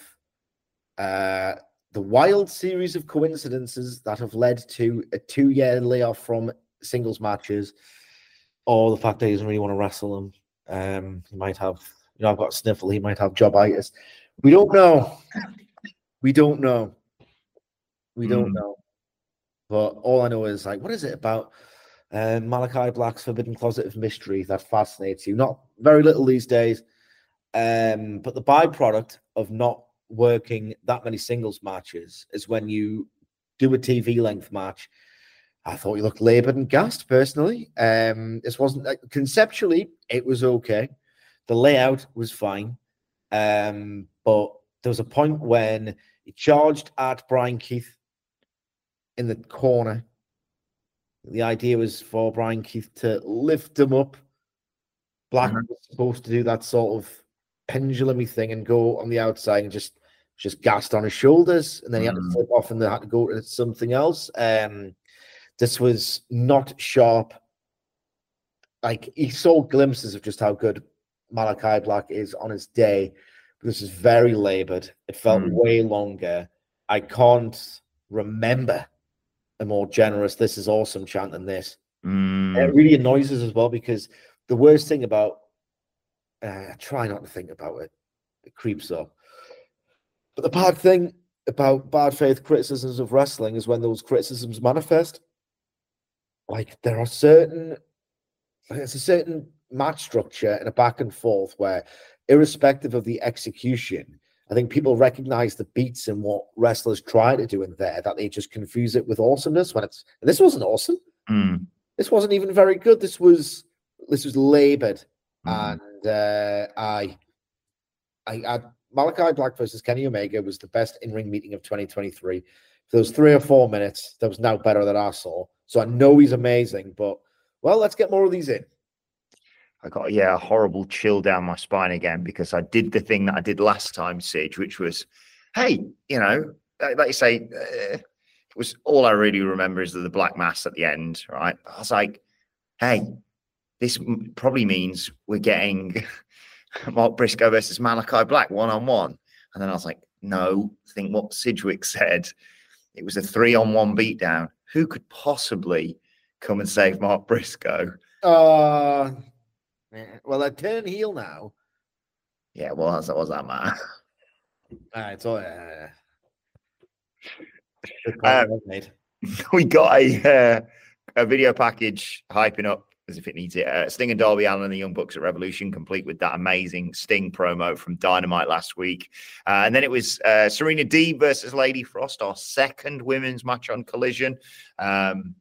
uh, the wild series of coincidences that have led to a two-year layoff from singles matches, or the fact that he doesn't really want to wrestle them. Um, he might have, you know, I've got a sniffle. He might have jobitis. We don't know. We don't know. We don't mm. know. But all I know is, like, what is it about uh, Malachi Black's Forbidden Closet of Mystery that fascinates you? Not very little these days. Um, but the byproduct of not working that many singles matches is when you do a T V length match. I thought you looked labored and gassed, personally. Um, this wasn't like, conceptually, it was okay. The layout was fine. Um, but there was a point when he charged at Brian Keith in the corner. The idea was for Brian Keith to lift him up. Black mm-hmm. was supposed to do that sort of pendulum-y thing and go on the outside and just just gassed on his shoulders, and then he mm-hmm. had to flip off and they had to go to something else. Um, this was not sharp. Like, he saw glimpses of just how good Malachi Black is on his day. But this is very labored. It felt mm. way longer. I can't remember a more generous "this is awesome" chant than this. Mm. It really annoys us as well, because the worst thing about uh, I try not to think about it. It creeps up. But the bad thing about bad faith criticisms of wrestling is when those criticisms manifest. Like, there are certain, there's a certain match structure and a back and forth where, irrespective of the execution, I think people recognize the beats and what wrestlers try to do in there, that they just confuse it with awesomeness when it's, and this wasn't awesome. Mm. This wasn't even very good. This was, this was labored. Mm. And uh, I, I, I, Malachi Black versus Kenny Omega was the best in-ring meeting of twenty twenty-three. for those three or four minutes, that was now better than I saw. So I know he's amazing, but, well, let's get more of these in. I got, yeah, a horrible chill down my spine again because I did the thing that I did last time, Sige, which was, hey, you know, like you say, uh, it was all I really remember is the black mass at the end, right? I was like, hey, this probably means we're getting Mark Briscoe versus Malachi Black one-on-one. And then I was like, no, think what Sidgwick said. It was a three-on-one beatdown. Who could possibly come and save Mark Briscoe? Uh, well, I turn heel now. Yeah, well, that's, that was that, man. All right, so uh, um, we got a uh, a video package hyping up as if it needs it. Uh, Sting and Darby Allin and the Young Bucks at Revolution, complete with that amazing Sting promo from Dynamite last week. Uh, and then it was uh, Serena Deeb versus Lady Frost, our second women's match on Collision. Um,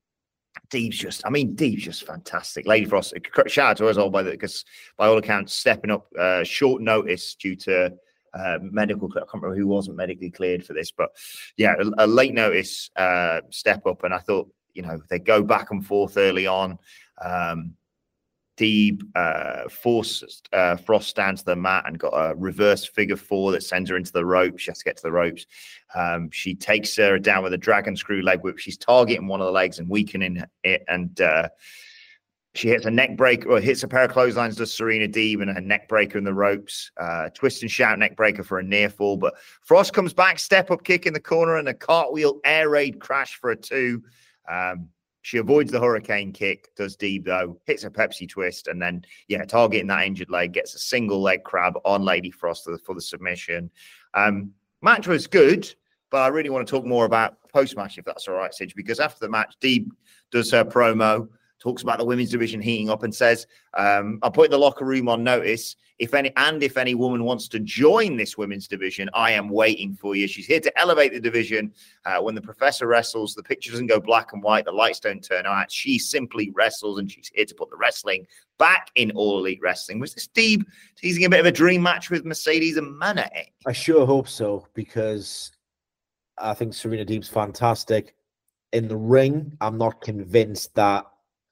Deeb's just, I mean, Deeb's just fantastic. Lady Frost, shout out to us all by the, because by all accounts, stepping up uh, short notice due to uh, medical, I can't remember who wasn't medically cleared for this, but yeah, a, a late notice uh, step up. And I thought, you know, they go back and forth early on. Um, Deeb uh, forced uh, Frost down to the mat and got a reverse figure four that sends her into the ropes. She has to get to the ropes. Um, she takes her down with a dragon screw leg whip. She's targeting one of the legs and weakening it. And uh, she hits a neck breaker or hits a pair of clotheslines to Serena Deeb and a neck breaker in the ropes. Uh, twist and shout neck breaker for a near fall. But Frost comes back, step up kick in the corner and a cartwheel air raid crash for a two. Um, She avoids the hurricane kick, does Deeb though, hits a Pepsi twist, and then, yeah, targeting that injured leg, gets a single leg crab on Lady Frost for the, for the submission. Um, match was good, but I really want to talk more about post-match, if that's all right, Sige, because after the match, Deeb does her promo, talks about the women's division heating up and says, um, I'll put the locker room on notice. If any, and if any woman wants to join this women's division, I am waiting for you. She's here to elevate the division. Uh, when the professor wrestles, the picture doesn't go black and white. The lights don't turn out. She simply wrestles, and she's here to put the wrestling back in All Elite Wrestling. Was this Deeb teasing a bit of a dream match with Mercedes and Mana? I sure hope so, because I think Serena Deeb's fantastic. In the ring, I'm not convinced that.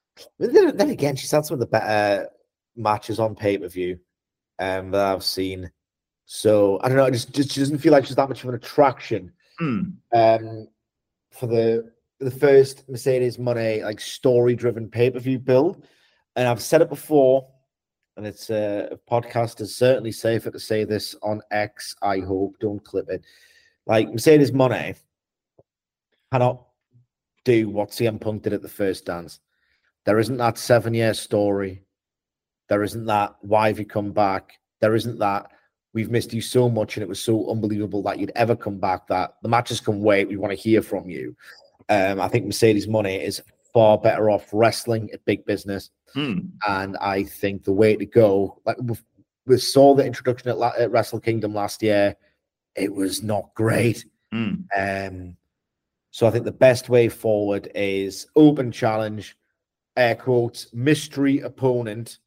Then, then again, she's had some of the better matches on pay-per-view um, that I've seen. So, I don't know, it just, just she doesn't feel like she's that much of an attraction mm. um, for the the first Mercedes Moné like story-driven pay-per-view build. And I've said it before, and it's uh, a podcast is certainly safer to say this on X, I hope. Don't clip it. Like, Mercedes Moné cannot do what C M Punk did at the first dance. There isn't that seven-year story. There isn't that, why have you come back? There isn't that, we've missed you so much and it was so unbelievable that you'd ever come back, that the matches can wait. We want to hear from you. Um, I think Mercedes Moné is far better off wrestling at big business. Hmm. And I think the way to go, like we saw the introduction at, La- at Wrestle Kingdom last year, it was not great. Hmm. Um, so I think the best way forward is open challenge, air quotes, mystery opponent,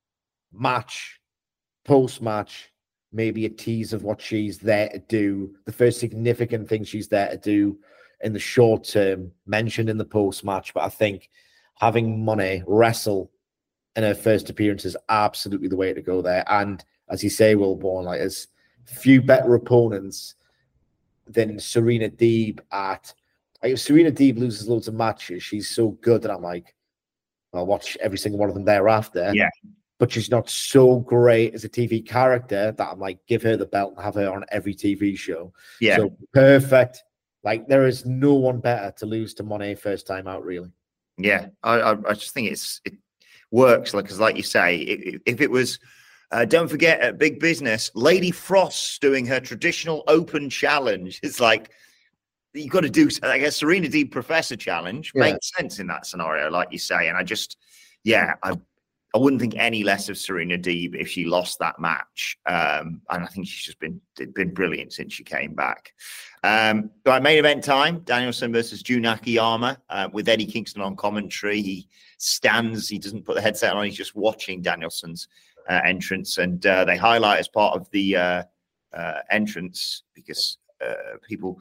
match, post-match, maybe a tease of what she's there to do, the first significant thing she's there to do in the short term, mentioned in the post-match. But I think having Moné wrestle in her first appearance is absolutely the way to go there. And as you say, Wilborn, like, there's few better opponents than Serena Deeb at, like, if Serena Deeb loses loads of matches, she's so good that I'm like, I'll watch every single one of them thereafter. Yeah. But she's not so great as a T V character that I'm like, give her the belt and have her on every T V show. Yeah. So perfect. Like, there is no one better to lose to Moné first time out, really. Yeah. I, I, I just think it's it works. Like, because like you say, if, if it was, uh, don't forget at Big Business, Lady Frost doing her traditional open challenge. It's like, you got to do, I guess, Serena Deeb Professor Challenge yeah. makes sense in that scenario, like you say. And I just, yeah, I I wouldn't think any less of Serena Deeb if she lost that match. Um, and I think she's just been been brilliant since she came back. Um, right, main event time, Danielson versus Jun Akiyama uh, with Eddie Kingston on commentary. He stands, he doesn't put the headset on, he's just watching Danielson's uh, entrance. And uh, they highlight as part of the uh, uh, entrance, because uh, people...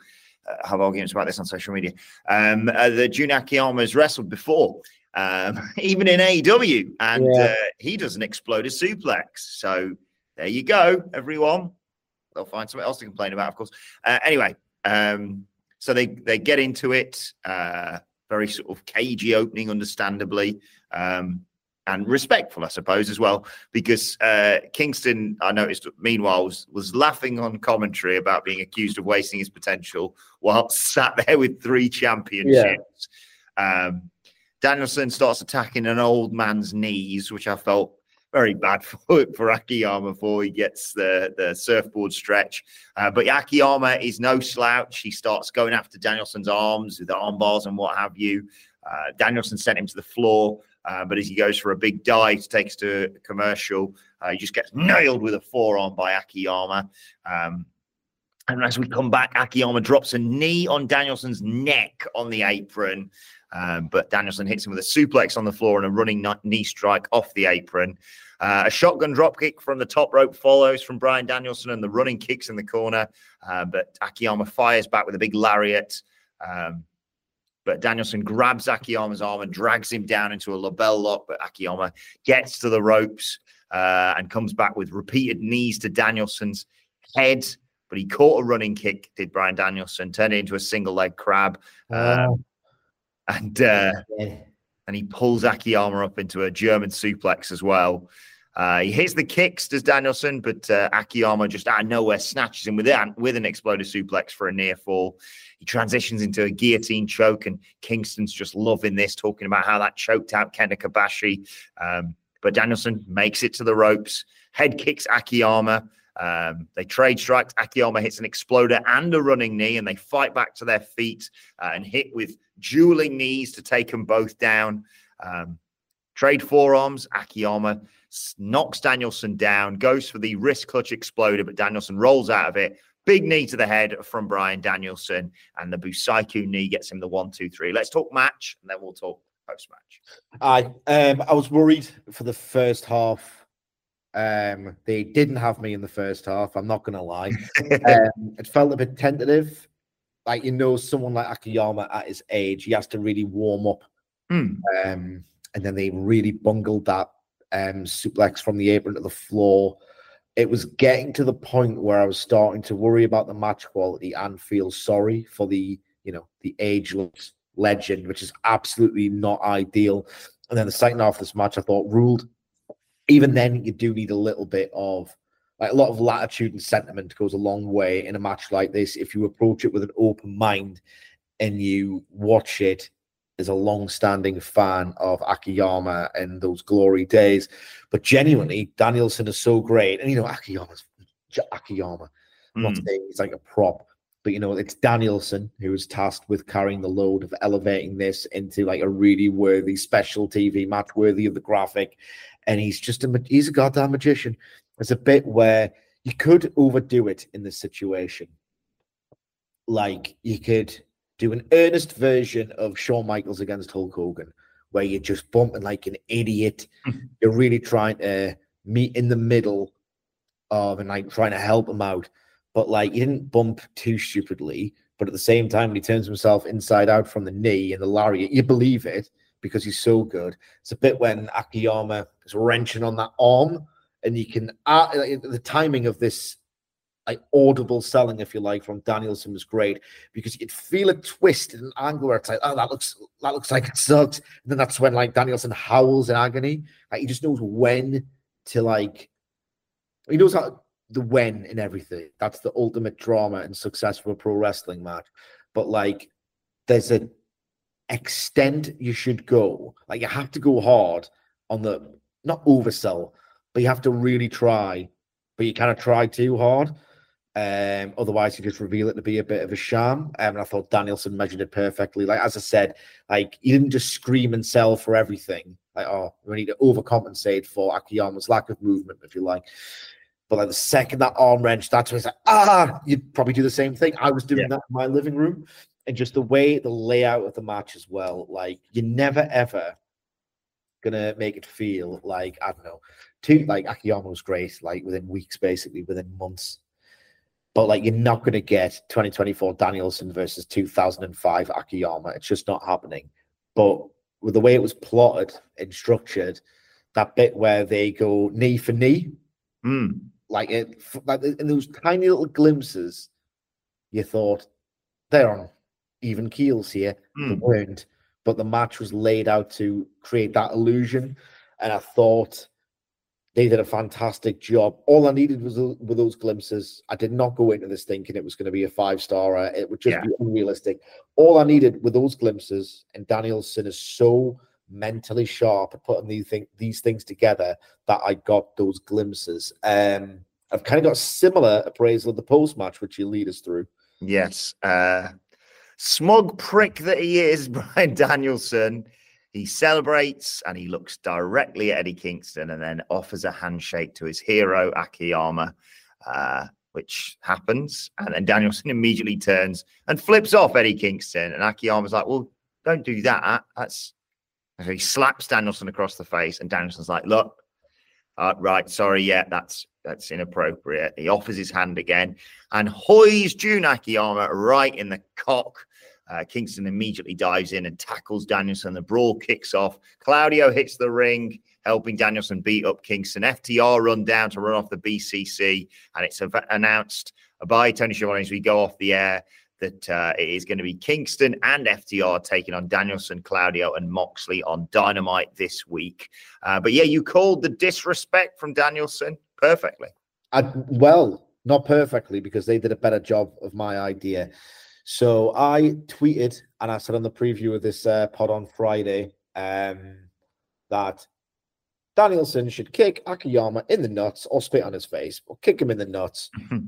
uh, have arguments about this on social media. Um, uh, the Jun Akiyama has wrestled before, um, even in A E W, and yeah. uh, he does an exploded suplex. So there you go, everyone. They'll find something else to complain about, of course. Uh, anyway, um, so they, they get into it. Uh, very sort of cagey opening, understandably. Um, And respectful, I suppose, as well, because uh, Kingston, I noticed, meanwhile, was, was laughing on commentary about being accused of wasting his potential while sat there with three championships. Yeah. Um, Danielson starts attacking an old man's knees, which I felt very bad for, for Akiyama for. He gets the, the surfboard stretch. Uh, but Akiyama is no slouch. He starts going after Danielson's arms with arm bars and what have you. Uh, Danielson sent him to the floor. Uh, but as he goes for a big dive to take us to a commercial, uh, he just gets nailed with a forearm by Akiyama. Um, and as we come back, Akiyama drops a knee on Danielson's neck on the apron. Um, but Danielson hits him with a suplex on the floor and a running knee strike off the apron. Uh, a shotgun dropkick from the top rope follows from Bryan Danielson and the running kicks in the corner. Uh, but Akiyama fires back with a big lariat. Um, But Danielson grabs Akiyama's arm and drags him down into a label lock. But Akiyama gets to the ropes uh, and comes back with repeated knees to Danielson's head. But he caught a running kick, did Bryan Danielson, turned it into a single leg crab. Uh, oh. And uh, yeah. and he pulls Akiyama up into a German suplex as well. Uh, he hits the kicks, does Danielson, but uh, Akiyama just out of nowhere snatches him with, it, with an exploded suplex for a near fall. He transitions into a guillotine choke, and Kingston's just loving this, talking about how that choked out Kenta Kobashi. Um, but Danielson makes it to the ropes, head kicks Akiyama. Um, they trade strikes. Akiyama hits an exploder and a running knee, and they fight back to their feet uh, and hit with dueling knees to take them both down. Um, trade forearms. Akiyama knocks Danielson down, goes for the wrist clutch exploder, but Danielson rolls out of it. Big knee to the head from Bryan Danielson, and the Busaiku knee gets him the one, two, three. Let's talk match, and then we'll talk post-match. I um, I was worried for the first half. Um, they didn't have me in the first half. I'm not going to lie. um, it felt a bit tentative. Like, you know, someone like Akiyama at his age, he has to really warm up. Mm. Um, and then they really bungled that um, suplex from the apron to the floor. It was getting to the point where I was starting to worry about the match quality and feel sorry for the, you know, the ageless legend, which is absolutely not ideal. And then the second half of this match, I thought, ruled. Even then, you do need a little bit of, like, a lot of latitude and sentiment goes a long way in a match like this. If you approach it with an open mind and you watch it as a long-standing fan of Akiyama and those glory days. But genuinely, Danielson is so great. And, you know, Akiyama's Akiyama. I'm mm. not saying he's like a prop, but, you know, it's Danielson who is tasked with carrying the load of elevating this into like a really worthy special T V match, worthy of the graphic. And he's just a, he's a goddamn magician. There's a bit where you could overdo it in this situation. Like, you could do an earnest version of Shawn Michaels against Hulk Hogan, where you're just bumping like an idiot. You're really trying to meet in the middle of and like trying to help him out. But like, you didn't bump too stupidly. But at the same time, when he turns himself inside out from the knee and the lariat, you believe it because he's so good. It's a bit when Akiyama is wrenching on that arm, and you can uh, the timing of this, like, audible selling, if you like, from Danielson was great, because you could feel it twist in an angle where it's like, oh, that looks that looks like it sucks. And then that's when like Danielson howls in agony. Like, he just knows when to like, he knows how the when in everything. That's the ultimate drama and success for a pro wrestling match. But like, there's an extent you should go. Like, you have to go hard on the, not oversell, but you have to really try. But you kind of try too hard. Um, otherwise, you just reveal it to be a bit of a sham. Um, and I thought Danielson measured it perfectly. Like, as I said, like, he didn't just scream and sell for everything. Like, oh, we need to overcompensate for Akiyama's lack of movement, if you like. But like, the second that arm wrench, that's when it's like, ah, you'd probably do the same thing. I was doing yeah. that in my living room. And just the way, the layout of the match as well. Like, you're never, ever going to make it feel like, I don't know, too, like, Akiyama was great, like, within weeks, basically, within months. But like, you're not going to get twenty twenty-four Danielson versus two thousand five Akiyama. It's just not happening. But with the way it was plotted and structured, that bit where they go knee for knee, mm. like it, like in those tiny little glimpses, you thought they're on even keels here. Mm. They weren't, but the match was laid out to create that illusion, and I thought they did a fantastic job. All I needed was were those glimpses. I did not go into this thinking it was going to be a five-star. It would just yeah. be unrealistic. All I needed were those glimpses, and Danielson is so mentally sharp at putting these, thing, these things together that I got those glimpses. Um, I've kind of got similar appraisal of the post-match, which you lead us through. Yes. Uh, smug prick that he is, Bryan Danielson. He celebrates and he looks directly at Eddie Kingston and then offers a handshake to his hero, Akiyama, uh, which happens. And then Danielson immediately turns and flips off Eddie Kingston. And Akiyama's like, well, don't do that. That's... And he slaps Danielson across the face. And Danielson's like, look, uh, right, sorry, yeah, that's that's inappropriate. He offers his hand again and hoys Jun Akiyama right in the cock. Uh, Kingston immediately dives in and tackles Danielson. The brawl kicks off. Claudio hits the ring, helping Danielson beat up Kingston. F T R run down to run off the B C C, and it's announced by Tony Schiavone as we go off the air that uh, it is going to be Kingston and F T R taking on Danielson, Claudio, and Moxley on Dynamite this week. Uh, but yeah, you called the disrespect from Danielson perfectly. I, well, not perfectly, because they did a better job of my idea. So I tweeted, and I said on the preview of this uh, pod on Friday, um, that Danielson should kick Akiyama in the nuts or spit on his face, or kick him in the nuts,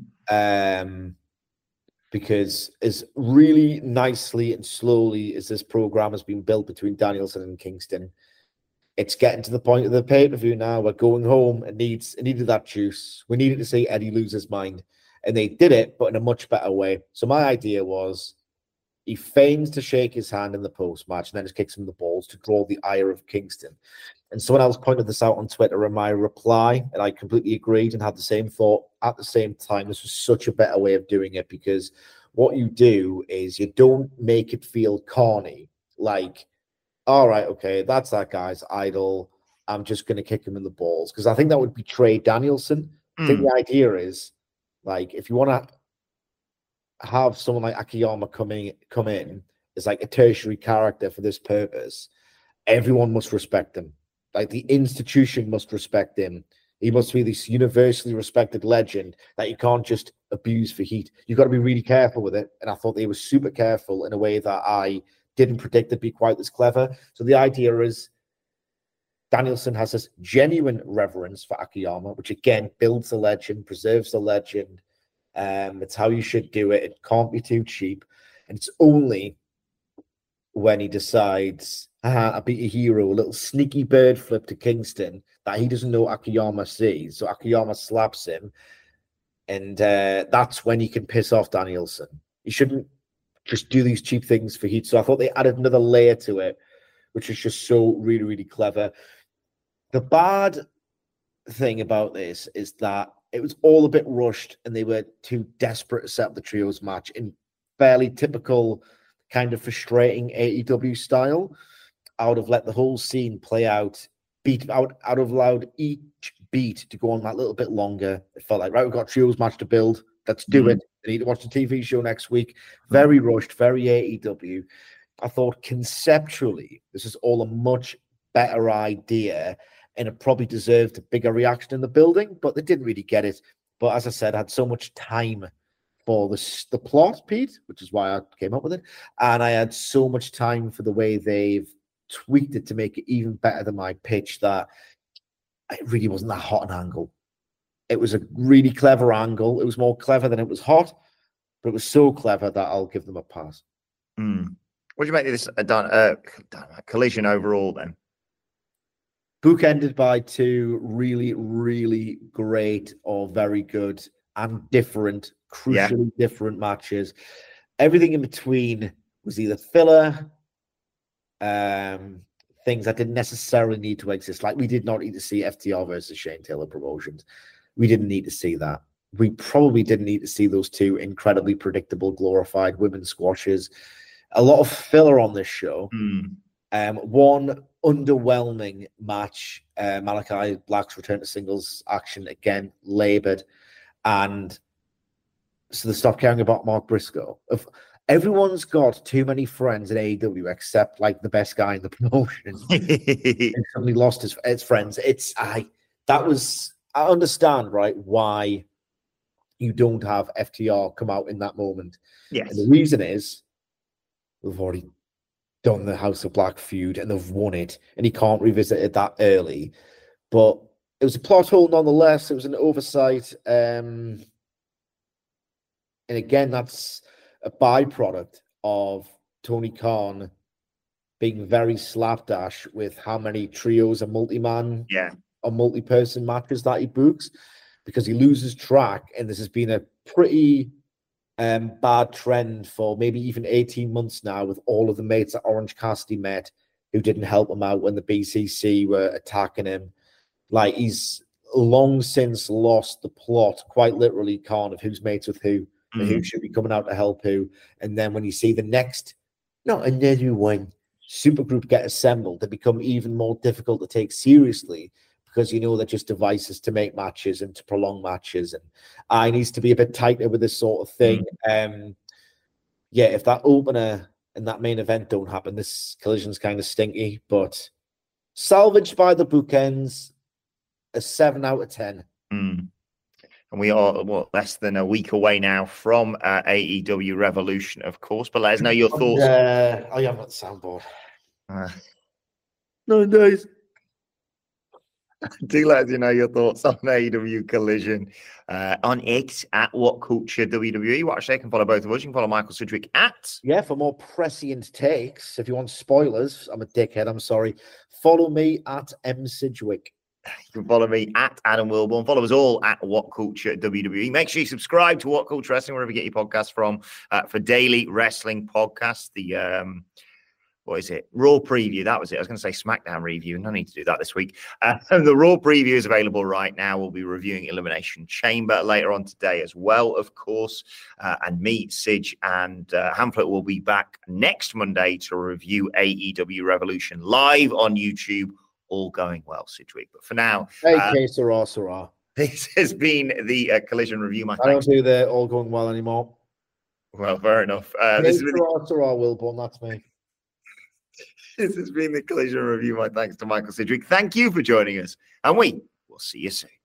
um, because as really nicely and slowly as this program has been built between Danielson and Kingston, it's getting to the point of the pay-per-view now. We're going home. It needs, it needed that juice. We needed to see Eddie lose his mind. And they did it, but in a much better way. So my idea was he feigns to shake his hand in the post-match and then just kicks him in the balls to draw the ire of Kingston. And someone else pointed this out on Twitter in my reply, and I completely agreed and had the same thought at the same time. This was such a better way of doing it, because what you do is you don't make it feel corny. Like, all right, okay, that's that guy's idol. I'm just going to kick him in the balls. Because I think that would betray Danielson. Mm. I think the idea is, like, if you want to have someone like Akiyama coming come in as like a tertiary character for this purpose, everyone must respect him. Like, the institution must respect him. He must be this universally respected legend that you can't just abuse for heat. You've got to be really careful with it. And I thought they were super careful in a way that I didn't predict it'd be quite as clever. So the idea is Danielson has this genuine reverence for Akiyama, which again builds the legend, preserves the legend. Um, it's how you should do it. It can't be too cheap. And it's only when he decides, ah, I beat a hero, a little sneaky bird flip to Kingston that he doesn't know Akiyama sees. So Akiyama slaps him. And uh, that's when he can piss off Danielson. He shouldn't just do these cheap things for heat. So I thought they added another layer to it, which is just so really, really clever. The bad thing about this is that it was all a bit rushed and they were too desperate to set up the trios match in fairly typical kind of frustrating A E W style. I would have let the whole scene play out, beat out, I would have allowed each beat to go on that little bit longer. It felt like, right, we've got a trios match to build. Let's do mm-hmm. it. I need to watch the T V show next week. Very rushed, very A E W. I thought conceptually, this is all a much better idea, and it probably deserved a bigger reaction in the building, but they didn't really get it. But as I said, I had so much time for the, the plot, Pete, which is why I came up with it. And I had so much time for the way they've tweaked it to make it even better than my pitch that it really wasn't that hot an angle. It was a really clever angle. It was more clever than it was hot, but it was so clever that I'll give them a pass. Mm. What do you make of this uh, uh, collision overall then? Bookended by two really, really great or very good and different, crucially yeah. different matches. Everything in between was either filler, um, things that didn't necessarily need to exist. Like, we did not need to see F T R versus Shane Taylor Promotions. We didn't need to see that. we probably didn't need to see those two incredibly predictable, glorified women's squashes. A lot of filler on this show. Mm. Um, one underwhelming match, uh, Malachi Black's return to singles action, again, laboured. And so they stopped caring about Mark Briscoe. If, everyone's got too many friends in A E W except like the best guy in the promotion. And suddenly lost his, his friends. It's I that was I understand, right, why you don't have F T R come out in that moment. Yes. And the reason is we've already done the House of Black feud and they've won it, and he can't revisit it that early. But it was a plot hole nonetheless. It was an oversight. Um, and again, that's a byproduct of Tony Khan being very slapdash with how many trios and multi-man yeah. or multi-person matches that he books, because he loses track. And this has been a pretty um, bad trend for maybe even eighteen months now, with all of the mates that Orange Cassidy met who didn't help him out when the B C C were attacking him. Like, he's long since lost the plot, quite literally, Khan, of who's mates with who. Mm-hmm. And who should be coming out to help who. And then when you see the next, not another one, supergroup get assembled, they become even more difficult to take seriously, because you know they're just devices to make matches and to prolong matches. And I needs to be a bit tighter with this sort of thing. Mm-hmm. Um, yeah, if that opener and that main event don't happen, this collision's kind of stinky, but salvaged by the bookends, a seven out of ten. Mm. And we are, what, less than a week away now from uh, A E W Revolution, of course. But let us know your thoughts. Uh, I haven't got the soundboard. Uh, no, days. Do let us know your thoughts on A E W Collision uh, on X at What Culture W W E. Watch there, you can follow both of us. You can follow Michael Sidgwick at. Yeah, for more prescient takes. If you want spoilers, I'm a dickhead, I'm sorry. Follow me at M Sidgwick. You can follow me at Adam Wilborn. Follow us all at What Culture W W E. Make sure you subscribe to What Culture Wrestling, wherever you get your podcasts from, uh, for daily wrestling podcasts. The, um, what is it? Raw preview. That was it. I was going to say SmackDown review. No need to do that this week. Uh, the Raw preview is available right now. We'll be reviewing Elimination Chamber later on today as well, of course. Uh, and me, Sidge, and uh, Hamflet will be back next Monday to review A E W Revolution live on YouTube. All going well, Sidgwick. But for now, hey, uh, okay, Sarah, Sarah. This has been the uh, Collision Review. My I thanks. don't do the all going well anymore. Well, fair enough. Uh, hey, this, has been Sarah, the... Sarah, Wilborn, that's me. This has been the Collision Review. My thanks to Michael Sidgwick. Thank you for joining us, and we will see you soon.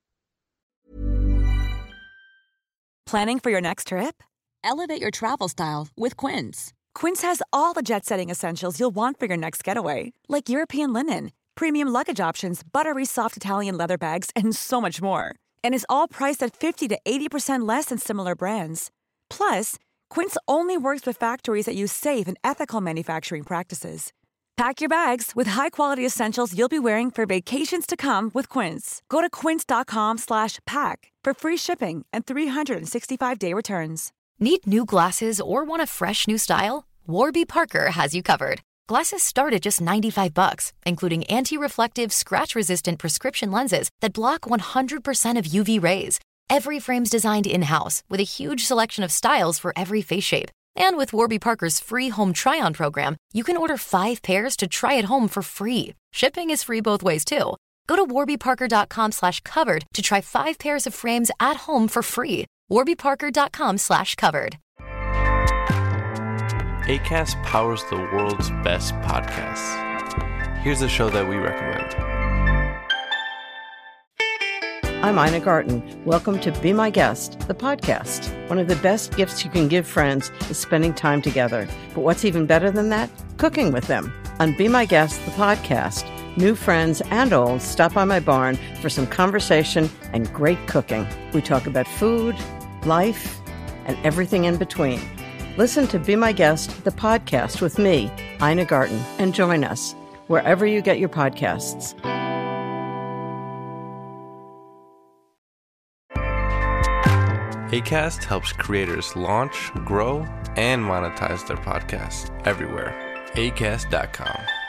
Planning for your next trip? Elevate your travel style with Quince. Quince has all the jet-setting essentials you'll want for your next getaway, like European linen, premium luggage options, buttery soft Italian leather bags, and so much more. And is all priced at fifty to eighty percent less than similar brands. Plus, Quince only works with factories that use safe and ethical manufacturing practices. Pack your bags with high-quality essentials you'll be wearing for vacations to come with Quince. Go to quince.com slash pack for free shipping and three sixty-five day returns. Need new glasses or want a fresh new style? Warby Parker has you covered. Glasses start at just ninety-five bucks, including anti-reflective, scratch-resistant prescription lenses that block one hundred percent of U V rays. Every frame's designed in-house with a huge selection of styles for every face shape. And with Warby Parker's free home try-on program, you can order five pairs to try at home for free. Shipping is free both ways, too. Go to warbyparker.com slash covered to try five pairs of frames at home for free. warbyparker.com slash covered. Acast powers the world's best podcasts. Here's a show that we recommend. I'm Ina Garten. Welcome to Be My Guest, the podcast. One of the best gifts you can give friends is spending time together. But what's even better than that? Cooking with them. On Be My Guest, the podcast, new friends and old stop by my barn for some conversation and great cooking. We talk about food, life, and everything in between. Listen to Be My Guest, the podcast with me, Ina Garten, and join us wherever you get your podcasts. Acast helps creators launch, grow, and monetize their podcasts everywhere. acast dot com.